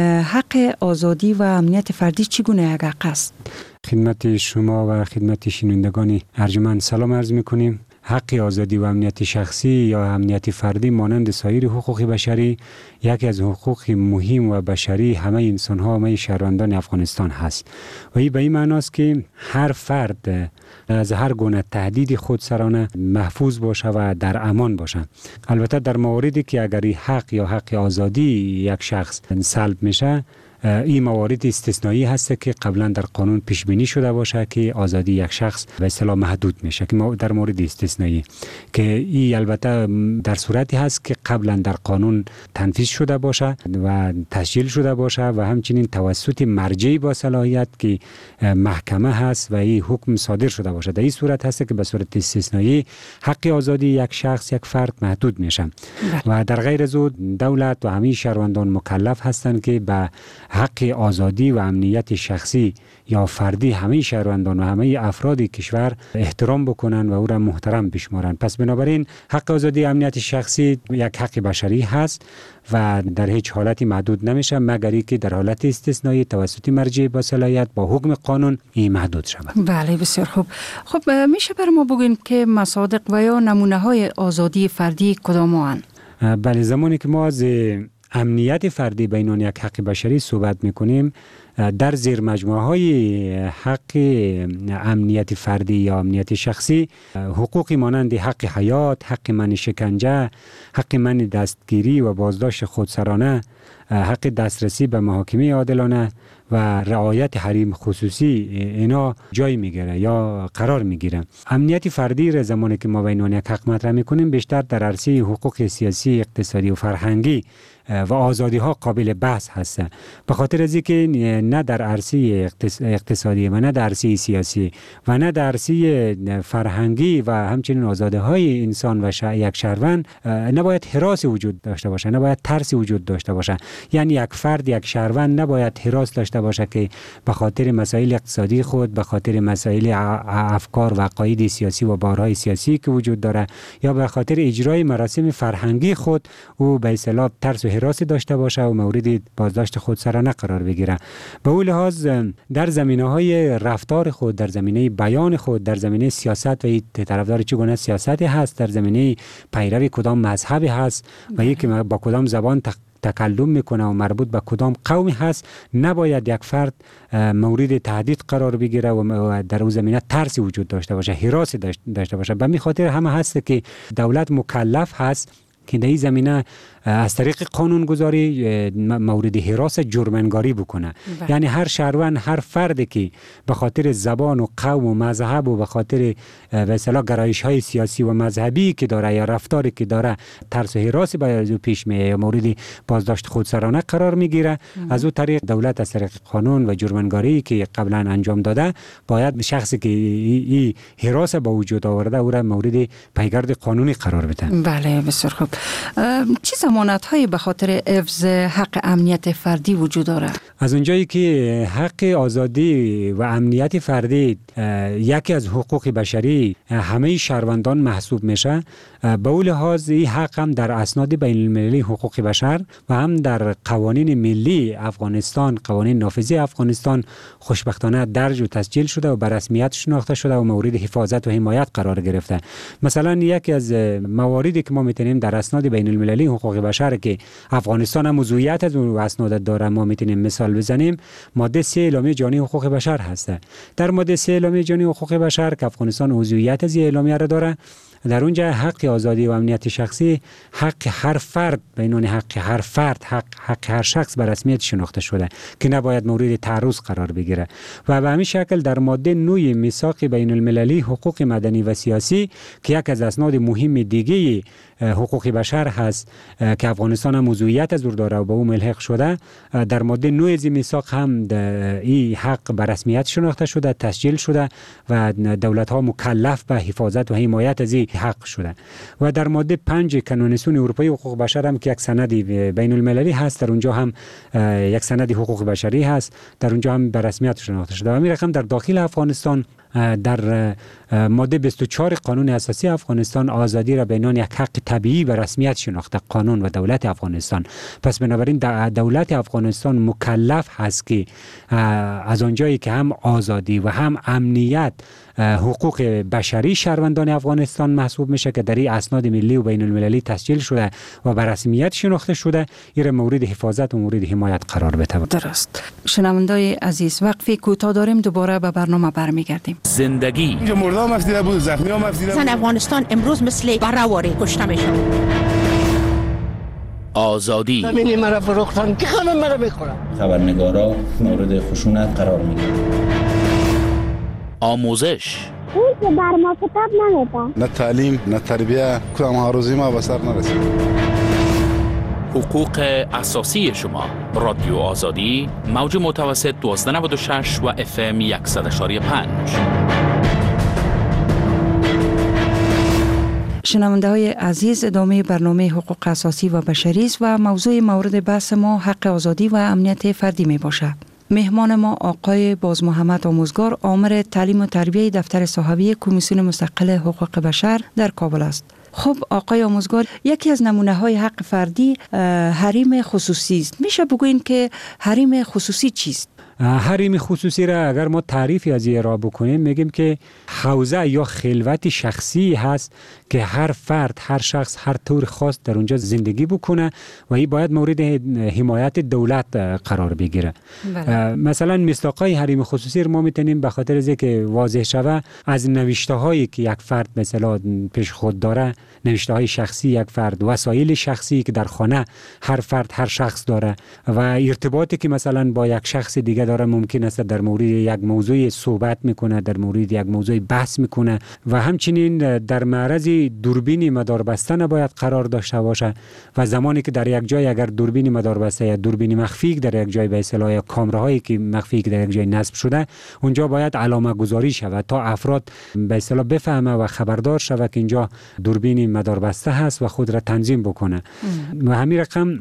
حق آزادی و امنیت فردی چگونه یک حق است؟ خدمت شما و خدمت شنوندگان ارجمند سلام عرض میکنیم. حق آزادی و امنیت شخصی یا امنیت فردی مانند سایر حقوق بشری یکی از حقوق مهم و بشری همه انسان ها، همه شهروندان افغانستان هست و این به این معناست که هر فرد از هر گونه تهدید خودسرانه محفوظ باشه و در امان باشه. البته در مواردی که اگر حق یا حق آزادی یک شخص سلب میشه، این موارد استثنایی هست که قبلا در قانون پیش بینی شده باشه که آزادی یک شخص به اصطلاح محدود میشه، که در مورد استثنایی که این البته در صورتی هست که قبلا در قانون تنفیذ شده باشه و تسجیل شده باشه و همچنین توسط مرجعی با صلاحیت که محکمه هست و این حکم صادر شده باشه. در این صورت هست که به صورت استثنایی حق آزادی یک شخص، یک فرد محدود میشه و در غیر از او دولت و همه شهروندان مکلف هستند که به حق آزادی و امنیت شخصی یا فردی همه شهروندان و همه افراد کشور احترام بکنن و او را محترم بشمارن. پس بنابراین حق آزادی و امنیت شخصی یک حق بشری هست و در هیچ حالتی محدود نمیشه مگر که در حالت استثنایی توسط مرجع با صلاحیت با حکم قانون این محدود شود. بله، بسیار خوب. خب میشه بر ما بگین که مصادیق و یا نمونه های آزادی فردی کدام هستند؟ بله، زمانی که ما از امنیت فردی به عنوان یک حق بشری صحبت میکنیم، در زیر مجموعه های حق امنیت فردی یا امنیت شخصی حقوقی مانند حق حیات، حق منع شکنجه، حق منع دستگیری و بازداشت خودسرانه، حق دسترسی به محاکمه عادلانه و رعایت حریم خصوصی اینا جای میگیره یا قرار میگیره. امنیت فردی را زمانی که ما به عنوان یک حق مطرح میکنیم بیشتر در عرصه حقوق سیاسی، اقتصادی و فرهنگی و آزادی ها قابل بحث هست، به خاطر از اینکه نه در عرصه اقتصادی و نه در عرصه سیاسی و نه در عرصه فرهنگی و همچنین آزادی های انسان و یک شهروند نباید هراس وجود داشته باشه، نباید ترس وجود داشته باشه. یعنی یک فرد، یک شهروند نباید هراس داشته باشه که به خاطر مسائل اقتصادی خود، به خاطر مسائل افکار و عقاید سیاسی و بارهای سیاسی که وجود داره یا به خاطر اجرای مراسم فرهنگی خود او به اصطلاح ترس و هراس داشته باشه و مورد بازداشت خودسرانه قرار بگیره. به اون لحاظ در زمینه‌های رفتار خود، در زمینه بیان خود، در زمینه سیاست و طرفدار چگونه سیاستی هست، در زمینه پیروی کدام مذهبی هست و یکی با کدام زبان تکلم میکنه و مربوط به کدام قومی هست، نباید یک فرد مورد تهدید قرار بگیره و در اون زمینه ترسی وجود داشته باشه، هراس داشته باشه. به همین خاطر همه هست که دولت مکلف هست که در این زمینه از طریق قانونگذاری مورد هراس جرم‌انگاری بکنه. یعنی هر شهروند، هر فردی که به خاطر زبان و قوم و مذهب و به خاطر به اصطلاح گرایش‌های سیاسی و مذهبی که داره یا رفتاری که داره ترس و هراس باید پیش میاد یا مورد بازداشت خودسرانه قرار میگیره، از اون طریق دولت از طریق قانون و جرم‌انگاری که قبلا انجام داده باید شخصی که این هراس با وجود آورده او را مورد پیگرد قانونی قرار بده. بله، بسیار خوب. چه ضمانت‌هایی به خاطر حفظ حق امنیت فردی وجود داره؟ از اونجایی که حق آزادی و امنیت فردی یکی از حقوق بشری همه شهروندان محسوب میشه، به اون لحاظ این حق هم در اسناد بین المللی حقوق بشر و هم در قوانین ملی افغانستان، قوانین نافذه افغانستان خوشبختانه درج و تسجیل شده و به رسمیت شناخته شده و مورد حفاظت و حمایت قرار گرفته. مثلا یکی از مواردی که ما میتونیم در اسناد بین المللی حقوق بشر که افغانستان هم عضویت از اون اسناد داره ما میتونیم مثال بزنیم، ماده 3 اعلامیه جهانی حقوق بشر هست. در ماده 3 اعلامیه جهانی حقوق بشر که افغانستان عضویت از این اعلامیه را داره، در اونجا حق آزادی و امنیت شخصی حق هر فرد به عنوان حق هر فرد، حق هر شخص به رسمیت شناخته شده که نباید مورد تعرض قرار بگیره. و به همین شکل در ماده 9 میثاق بین المللی حقوق مدنی و سیاسی که یک از اسناد مهم دیگه حقوق بشر هست که افغانستان هم موضوعیت از داره و به اون ملحق شده، در ماده 9 از میثاق هم این حق به رسمیت شناخته شده، تسجیل شده و دولت ها مکلف به حفاظت و حمایت از این حق شده. و در ماده 5 کنونسیون اروپایی حقوق بشر هم که یک سند بین المللی هست، در اونجا هم یک سند حقوق بشری هست، در اونجا هم به رسمیت شناخته شده. و همین رقم در داخل افغانستان در ماده 24 قانون اساسی افغانستان آزادی را به عنوان یک حق طبیعی به رسمیت شناخته قانون و دولت افغانستان. پس بنابراین دولت افغانستان مکلف هست که از آنجایی که هم آزادی و هم امنیت حقوق بشری شهروندان افغانستان محسوب میشه که در این اسناد ملی و بین المللی تسجیل شده و به رسمیت شناخته شده، این مورد حفاظت و مورد حمایت قرار بده. درست. شنوندای عزیز، وقفی کوتاه داریم، دوباره به برنامه برمیگردیم. زندگی مردم افسیده بود، زخمی هم افسیده بود. زن افغانستان امروز مثل بره‌واره کشته میشه. آزادی زمینی مرا فروختن که همه مرا میخورن. خبرنگارا مورد خشونت قرار میگیرن. آموزش اون که بر ما کتاب نمیده، نه تعلیم نه تربیه، کدام هاروزی ما به سر نرسید. حقوق اساسی شما. رادیو آزادی، موج متوسط 1296 و FM 100.5. شنونده های عزیز، ادامه برنامه حقوق اساسی و بشری است و موضوع مورد بحث ما حق آزادی و امنیت فردی می باشد. مهمان ما آقای باز محمد آموزگار، آمر تعلیم و تربیه دفتر صاحبی کمیسیون مستقل حقوق بشر در کابل است. خب آقای آموزگار، یکی از نمونه های حق فردی حریم خصوصی است. میشه بگوین که حریم خصوصی چیست؟ حریم خصوصی را اگر ما تعریفی از این را بکنیم، میگیم که حوزه یا خلوت شخصی هست که هر فرد، هر شخص هر طور خاص در اونجا زندگی بکنه و این باید مورد حمایت دولت قرار بگیره. مثلا مصداقای حریم خصوصی رو ما میتونیم به خاطر از اینکه واضح شوه از نوشته هایی که یک فرد مثلا پیش خود داره، نوشته های شخصی یک فرد، وسایل شخصی که در خانه هر فرد هر شخص داره و ارتباطی که مثلا با یک شخص دیگه داره، ممکن است در مورد یک موضوع صحبت میکنه، در مورد یک موضوع بحث میکنه و همچنین در معرض دوربین مداربسته نباید قرار داشته باشه و زمانی که در یک جای اگر دوربین مداربسته یا دوربین مخفی در یک جای به اصطلاح یا کامراهایی که مخفی در یک جای نصب شده، اونجا باید علامه گذاری شود تا افراد به اصطلاح بفهمه و خبردار شود که اینجا دوربین مداربسته هست و خود را تنظیم بکنه. و همین رقم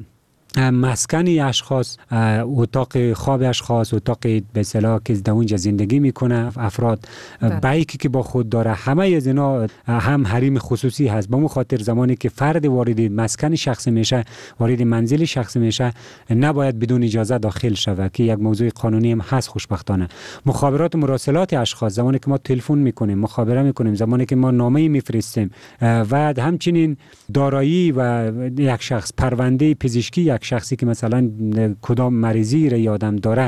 مسکنی اشخاص، اتاق خواب اشخاص، اتاق به اصطلاح که در اونجا زندگی میکنه افراد، بایکی که با خود داره، همه از اینا هم حریم خصوصی هست. به اون خاطر زمانی که فرد وارد مسکن شخصی میشه، وارد منزل شخصی میشه، نباید بدون اجازه داخل شود که یک موضوع قانونی هم هست. خوشبختانه مخابرات و مراسلات اشخاص، زمانی که ما تلفن میکنیم، مخابره میکنیم، زمانی که ما نامه میفرستیم و همچنین دارایی و یک شخص، پرونده پزشکی یک شخصی که مثلا کدام مریضی را یادم داره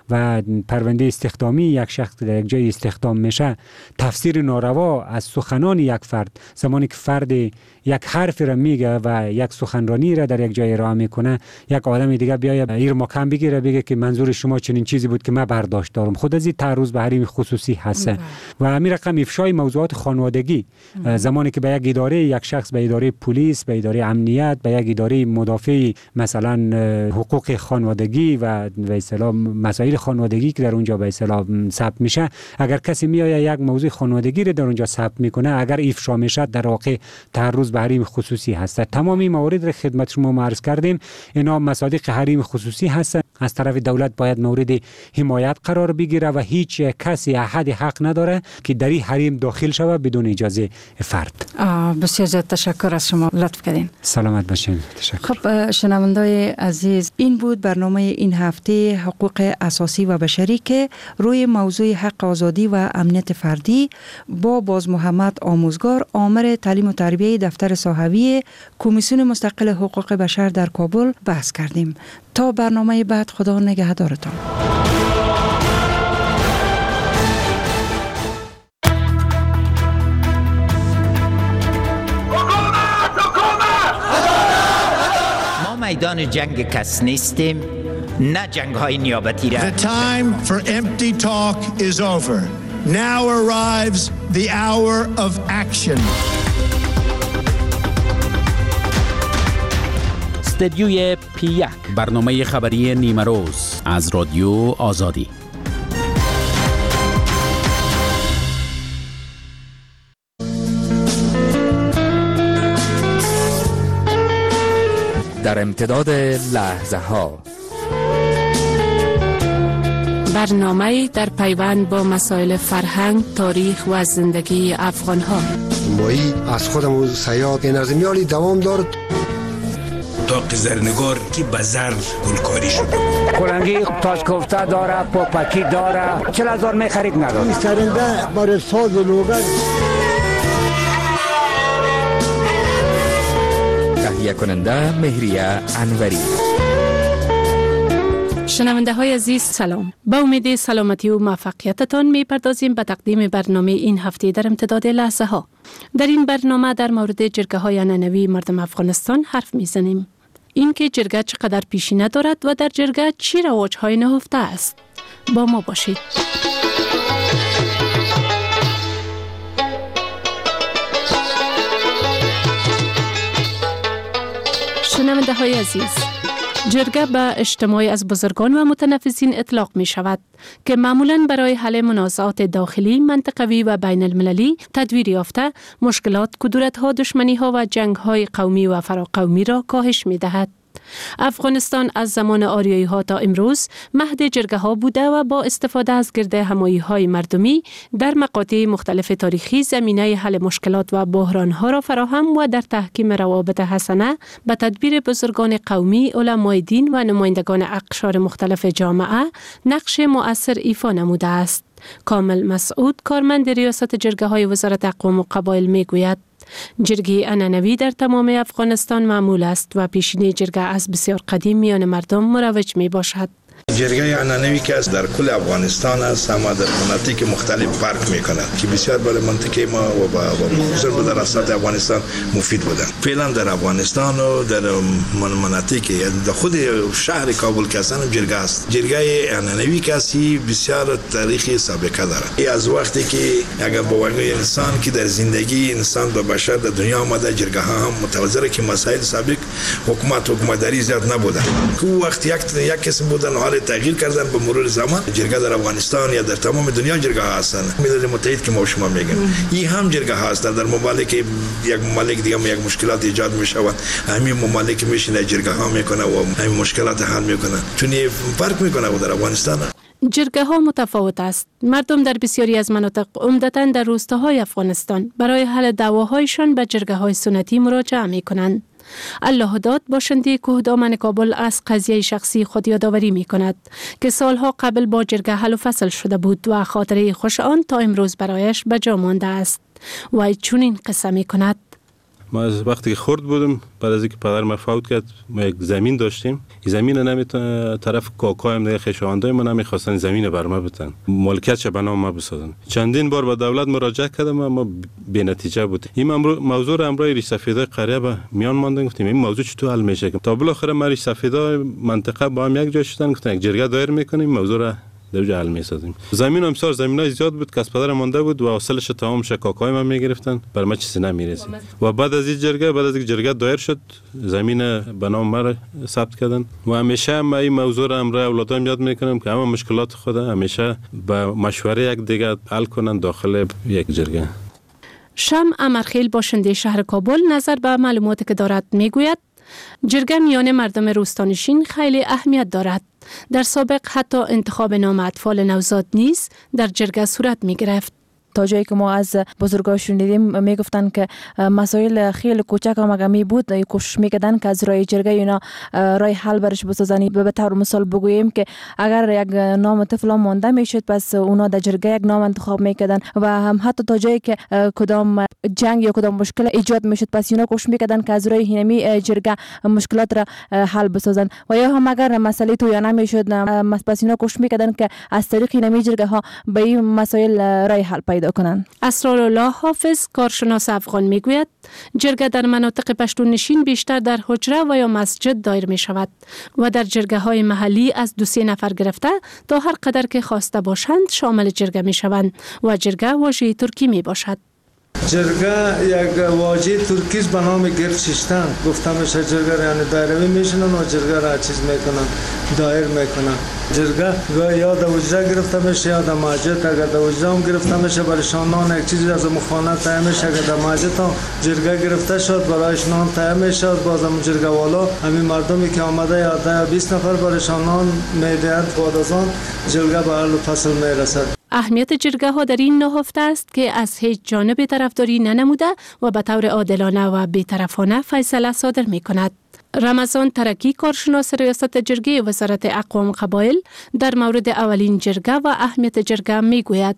و پرونده استخدامی یک شخص در یک جای استخدام میشه، تفسیر ناروا از سخنان یک فرد، زمانی که فرد یک حرف را میگه و یک سخنرانی را در یک جای ارائه میکنه، یک آدم دیگه بیاید ایر مکان بگیره بگه که منظور شما چنین چیزی بود که من برداشت دارم، خود از این تعرض به حریم خصوصی هست. و همین رقم افشای موضوعات خانوادگی، زمانی که به یک اداره، یک شخص به اداره پلیس، به اداره امنیت، به یک اداره مدافع مثلا حقوق خانوادگی و به اصطلاح مسائل خانوادگی که در اونجا به اصطلاح ثبت میشه، اگر کسی میآید یک موضوع خانوادگی رو در اونجا ثبت میکنه، اگر افشا میشه در واقع تعرض به حریم خصوصی هست. تمامی موارد را خدمت شما عرض کردیم، اینا مصادیق حریم خصوصی هست. از طرف دولت باید مورد حمایت قرار بگیره و هیچ کسی احد حق نداره که در این حریم داخل شود بدون اجازه فرد. بسیار زیاد تشکر از شما، لطف کردین. سلامت باشین. تشکر. خب شنوندای عزیز، این بود برنامه این هفته حقوق اساسی و بشری که روی موضوع حق آزادی و امنیت فردی با باز محمد آموزگار، آمر تعلیم و تربیه دفتر صاحبی کمیسیون مستقل حقوق بشر در کابل بحث کردیم. تا برنامه بعد، خدا نگهدارتان. ما میدان جنگ کس نیستیم، نه جنگ های نیابتی را. The time for empty talk is over. Now arrives the hour of action. استدیوی P1 برنامه خبری نیمه روز از رادیو آزادی. در امتداد لحظه ها برنامه در پیوند با مسائل فرهنگ، تاریخ و زندگی افغان ها. مایی از خودم سیاد این از میالی دوام دارد. تاق زرنگار که بزر گلکاری شده. کلنگی تاج کوفته داره، پاپکی داره. 40,000 می خرید نداره. سرنده برای ساز و لوگن. تهیه کننده مهریه انوری. شنونده های عزیز سلام. با امید سلامتی و موفقیتتان می پردازیم به تقدیم برنامه این هفته در امتداد لحظه ها. در این برنامه در مورد جرگه های عنعنوی مردم افغانستان حرف می زنیم. اینکه جرگه چقدر پیشینه دارد و در جرگه چی رواج های نهفته است. با ما باشید. شنونده های عزیز، جرگه به اجتماعی از بزرگان و متنفسین اطلاق می شود که معمولاً برای حل منازعات داخلی، منطقوی و بین المللی تدویر یافته مشکلات، کدورت‌ها، دشمنی‌ها و جنگ‌های قومی و فراقومی را کاهش می دهد. افغانستان از زمان آریایی ها تا امروز مهد جرگه ها بوده و با استفاده از گرد همایی های مردمی در مقاطع مختلف تاریخی زمینه حل مشکلات و بحران ها را فراهم و در تحکیم روابط حسنه به تدبیر بزرگان قومی، علمای دین و نمایندگان اقشار مختلف جامعه نقش مؤثر ایفا نموده است. کامل مسعود، کارمند ریاست جرگه های وزارت اقوام و قبایل می گوید جرگه عنعنوی در تمام افغانستان معمول است و پیشینه جرگه از بسیار قدیم میان مردم مروج می باشد. جرگه عنعنوی که از در کل افغانستان است، اما در مناطق مختلف فرق میکنه که بسیار برای منطقه ما و خصوصا در دراسات افغانستان مفید بودن. فعلا در افغانستان و در مناطق در خود شهر کابل که اصلا جرگه است. جرگه عنعنوی کسی بسیار تاریخی سابقه داره. ای از وقتی که اگر باوری انسان که در زندگی انسان و بشر در دنیا آمده، جرگه ها هم متوازی که مسائل سابق حکومتداری زیاد نبودن. که وقتی یک قسم بودن حال تغییر کردن به مرور زمان. جرگه در افغانستان یا در تمام دنیا جرگه ها هستن. ملل متحد که ما شما میگیم این هم جرگه هست. در ممالک یک ممالک دیگه یک مشکلات ایجاد میشه و همین ممالک میشینه جرگه ها میکنه و همین مشکلات حل میکنه. چون فرق میکنه در افغانستان. جرگه ها متفاوت است. مردم در بسیاری از مناطق عمدتاً در روستاهای افغانستان برای حل دعواهایشان به جرگه های سنتی مراجعه میکنند. الله داد باشنده کوهدامن کابل از قضیه شخصی خود یادآوری می کند که سالها قبل با جرگه حل و فصل شده بود و خاطره خوش آن تا امروز برایش به جا مانده است. و چنین قصه می کند: ما از وقتی که خرد بودم، بعد از اینکه پدر ما فوت کرد، ما یک زمین داشتیم. این زمین نمیتونه طرف کاکایم دیگه خیشاوندای ما نمیخواستن زمین بر ما بدن، مالکیتش به نام ما بسازن. چندین بار به دولت مراجعه کردم اما بی نتیجه بود. این موضوع را امروز ریش سفیدای قریه به میان ماندن، گفتیم این موضوع چطور حل میشه. تا بالاخره ما ریش سفیدای منطقه با هم یک جا شدن، گفتن یک جرگه دایر میکنیم، موضوع را در حل میسازیم. زمین امسال زمینای زیاد بود که از پدر مونده بود و حاصلش تمام شکاکای ما میگرفتن، بر ما چیزی نمیرسید. و بعد از این جرگه دایر شد، زمین به نام ما ثبت کردن و همیشه ما این موضوع را امروز اولادام یاد میکنم که همه مشکلات خود همیشه با مشوره یک دیگه حل کنن داخل یک جرگه. شمع امرخیل باشنده شهر کابل نظر به معلوماتی که دارد میگوید جرگه میان مردم روستانشین خیلی اهمیت دارد. در سابق حتی انتخاب نام اطفال نوزاد نیز در جرگه صورت می گرفت. تا جایی که ما از بزرگان شنیدیم میگفتن که مسائل خیلی کوچک هم اگه می بود کوشش میکردن که از رای جرگه اینا رای حل برش بسازن. به طور مثال بگوییم که اگر یک نام طفل مانده میشد پس اونا در جرگه یک نام انتخاب میکردن و هم حتی تا جایی که کدام جنگ یا کدام مشکل ایجاد میشد پس اینا کوشش میکردن که از رای هینمی جرگه مشکلات را حل بسازن و یا هم اگر مسئله تو یا نمیشد پس اینا کوشش میکردن که از طریق هینمی جرگه ها به این مسائل رای حل پیدا کنند. اسرارالله حافظ کارشناس افغان میگوید جرگه در مناطق پشتون نشین بیشتر در حجره و یا مسجد دایر می شود و در جرگه های محلی از 2-3 نفر گرفته تا هر قدر که خواسته باشند شامل جرگه می شوند و جرگه واژه ترکی می باشد. جرگه یک واژه ترکی است به نام گرد ششتن گفته میشه. جرگه یعنی دایروی میشنن و جرگه را چیز میکنن، دایر میکنن. جرگه گاهی یا در وجره گرفته میشه یا در مسجد. اگر در وجره هم گرفته میشه برای شانان یک چیزی از مخانه تایید میشه. اگر در مسجد هم جرگه گرفته شد برایش نان تایید میشه. بازم جرگه والا همین مردمی که آمده یا 20 نفر برای شانان میدهند. بعد از آن جرگه به حل و فصل میرسد. اهمیت جرگه ها در این نهفته است که از هیچ جانب طرفداری ننموده و به طور عادلانه و بی‌طرفانه فیصله صادر می کند. رمضان ترکی کارشناس ریاست جرگه وزارت اقوام قبایل در مورد اولین جرگه و اهمیت جرگه می گوید.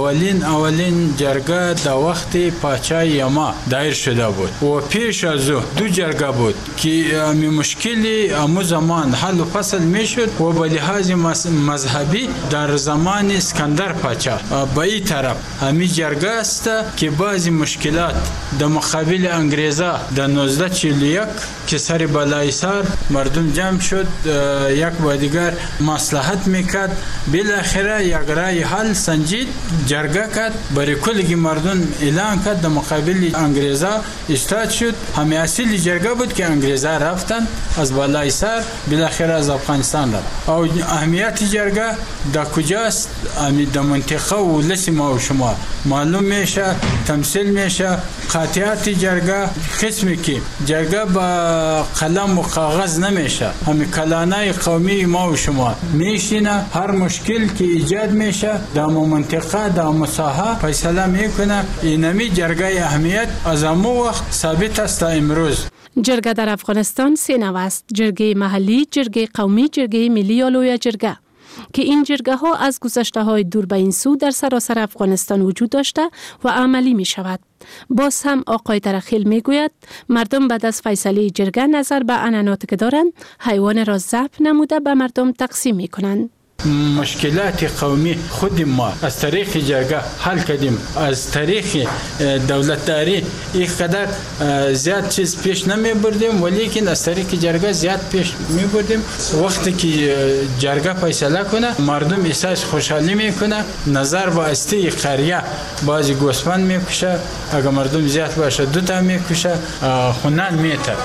اولین جرگه در وقت پاچای یما دایر شده بود و پیش از او 2 جرگه بود که مشکلی امو زمان حل و فصل می شد و به لحاظ مذهبی در زمان اسکندر پاچا به این طرف همین جرگه است که بعضی مشکلات در مقابل انگریزا در 1941 که سر بالای سر مردم جمع شد یک با دیگر مصلحت میکرد. بالاخره یک رای حل سنجید جرگه کرد برای کلی مردم اعلان کرد در مقابل انگریزا استاد شد. همه اصلی جرگه بود که انگریزا رفتن از بالای سر بالاخره از افغانستان رفت. او اهمیت جرگه در کجاست؟ در منطقه و ولس ما و شما معلوم میشه، تمثیل میشه. قاطعیت جرگه قسمی که جرگه با قلم و کاغذ نمیشه، همین کلانه قومی ما و شما میشینه. هر مشکل که ایجاد میشه در منطقه در مساحه فیصله میکنه. اینمی جرگه اهمیت از امو وقت ثابت است تا امروز. جرگه در افغانستان 3 نوع است: جرگه محلی، جرگه قومی، جرگه ملی یا لوی جرگه، که این جرگه ها از گذشته های دور به این سو در سراسر افغانستان وجود داشته و عملی می شود. باز هم آقای ترخیل می گوید مردم بعد از فیصله جرگه نظر به عنعناتی که دارند حیوان را ذبح نموده به مردم تقسیم می کنند. مشکلات قومی خود ما از طریق جرگه حل کردیم. از طریق دولتداری این قدر زیاد چیز پیش نمی بردیم ولیکن از طریق جرگه زیاد پیش می بردیم. وقتی که جرگه فیصله کنه مردم احساس خوشحالی میکنه. نظر با استی قریه بعضی گوسفند میکشه، اگر مردم زیاد باشه 2 تا میکشه، خونان میتر.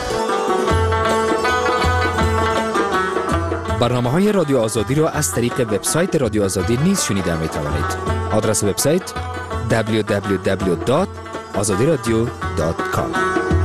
برنامه‌های رادیو آزادی را از طریق وبسایت رادیو آزادی نیز شنیده می‌توانید. آدرس وبسایت www.azadiradio.com.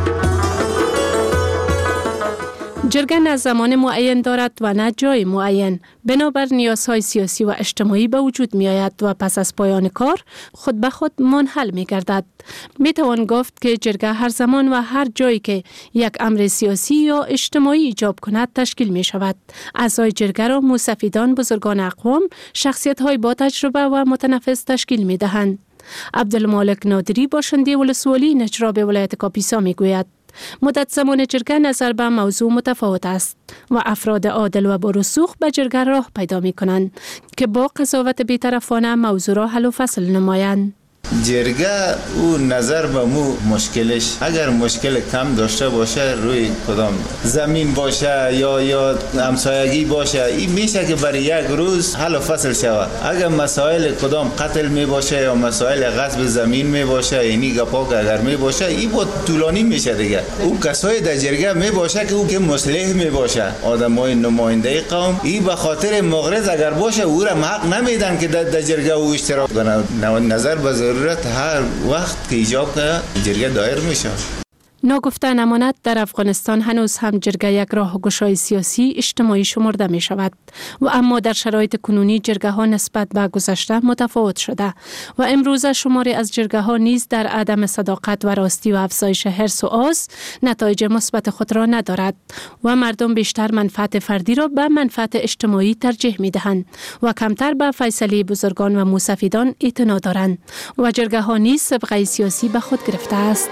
جرگه نه زمان معین دارد و نه جای معین. بنابر نیازهای سیاسی و اجتماعی به وجود می آید و پس از پایان کار خود به خود منحل می گردد. می توان گفت که جرگه هر زمان و هر جایی که یک امر سیاسی یا اجتماعی ایجاب کند تشکیل می شود. اعضای جرگه را مستفیدان، بزرگان اقوام، شخصیت های با تجربه و متنفس تشکیل می دهند. عبدالمالک نادری باشنده ولسوالی نجراب ولایت کاپیسا می گوید مدت زمان جرگه نظر به موضوع متفاوت است و افراد عادل و برسوخ به جرگه راه پیدا می کنند که با قضاوت بی‌طرفانه موضوع را حل و فصل نمایند. جرگه او نظر به مو مشکلش اگر مشکل کم داشته باشه روی کدام زمین باشه یا همسایگی باشه این میشه که برای یک روز حل و فصل شود. اگر مسائل کدام قتل می باشه یا مسائل غصب زمین می باشه یعنی گپا که اگر می باشه این بود طولانی میشه دیگه. او کسای در جرگه می باشه که او که مصلح می باشه آدمای نماینده قوم این به خاطر مغرض اگر باشه او را حق نمیدن که در جرگه او اشتراک کنه. نظر به ضرورت هر وقت که ایجاب کنه جرگه دایر میشه. ناگفته نماند در افغانستان هنوز هم جرگه یک راهگشای سیاسی اجتماعی شمرده می شود و اما در شرایط کنونی جرگه ها نسبت به گذشته متفاوت شده و امروزه شماری از جرگه ها نیز در عدم صداقت و راستی و افزایش حرص و آز نتایج مثبت خود را ندارد و مردم بیشتر منفعت فردی را به منفعت اجتماعی ترجیح می دهند و کمتر به فیصله بزرگان و موسفیدان اعتنا دارند و جرگه ها نیز سابقه سیاسی به خود گرفته است.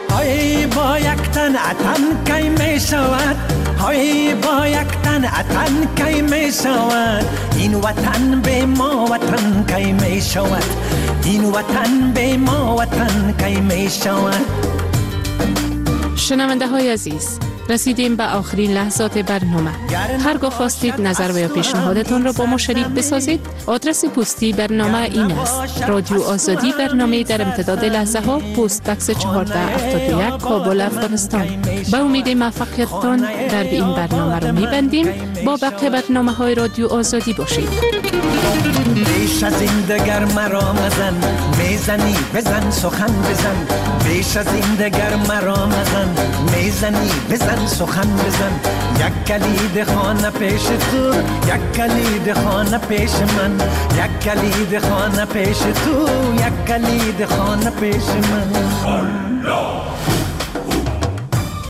تن اتن کی می شود های با یک تن اتن کی می شود این وطن به ما وطن کی می شود این وطن به ما وطن کی می شود. شنونده های عزیز رسیدیم به آخرین لحظات برنامه. هرگاه خواستید نظر و یا پیشنهادتان را با ما شریک بسازید، آدرس پستی برنامه این است: رادیو آزادی، برنامه در امتداد لحظه ها، پست بکس 1481 کابل، افغانستان. به امید موفقیتتان در این برنامه را می‌بندیم. با بقیه برنامه‌های رادیو آزادی باشید. بیش از این دگر مرا مزن، میزنی بزن سخن بزن. بیش از این دگر مرا مزن، میزنی بزن سخن بزن. یک کلید خانه پیش تو، یک کلید خانه پیش من. یک کلید خانه پیش تو، یک کلید خانه پیش من.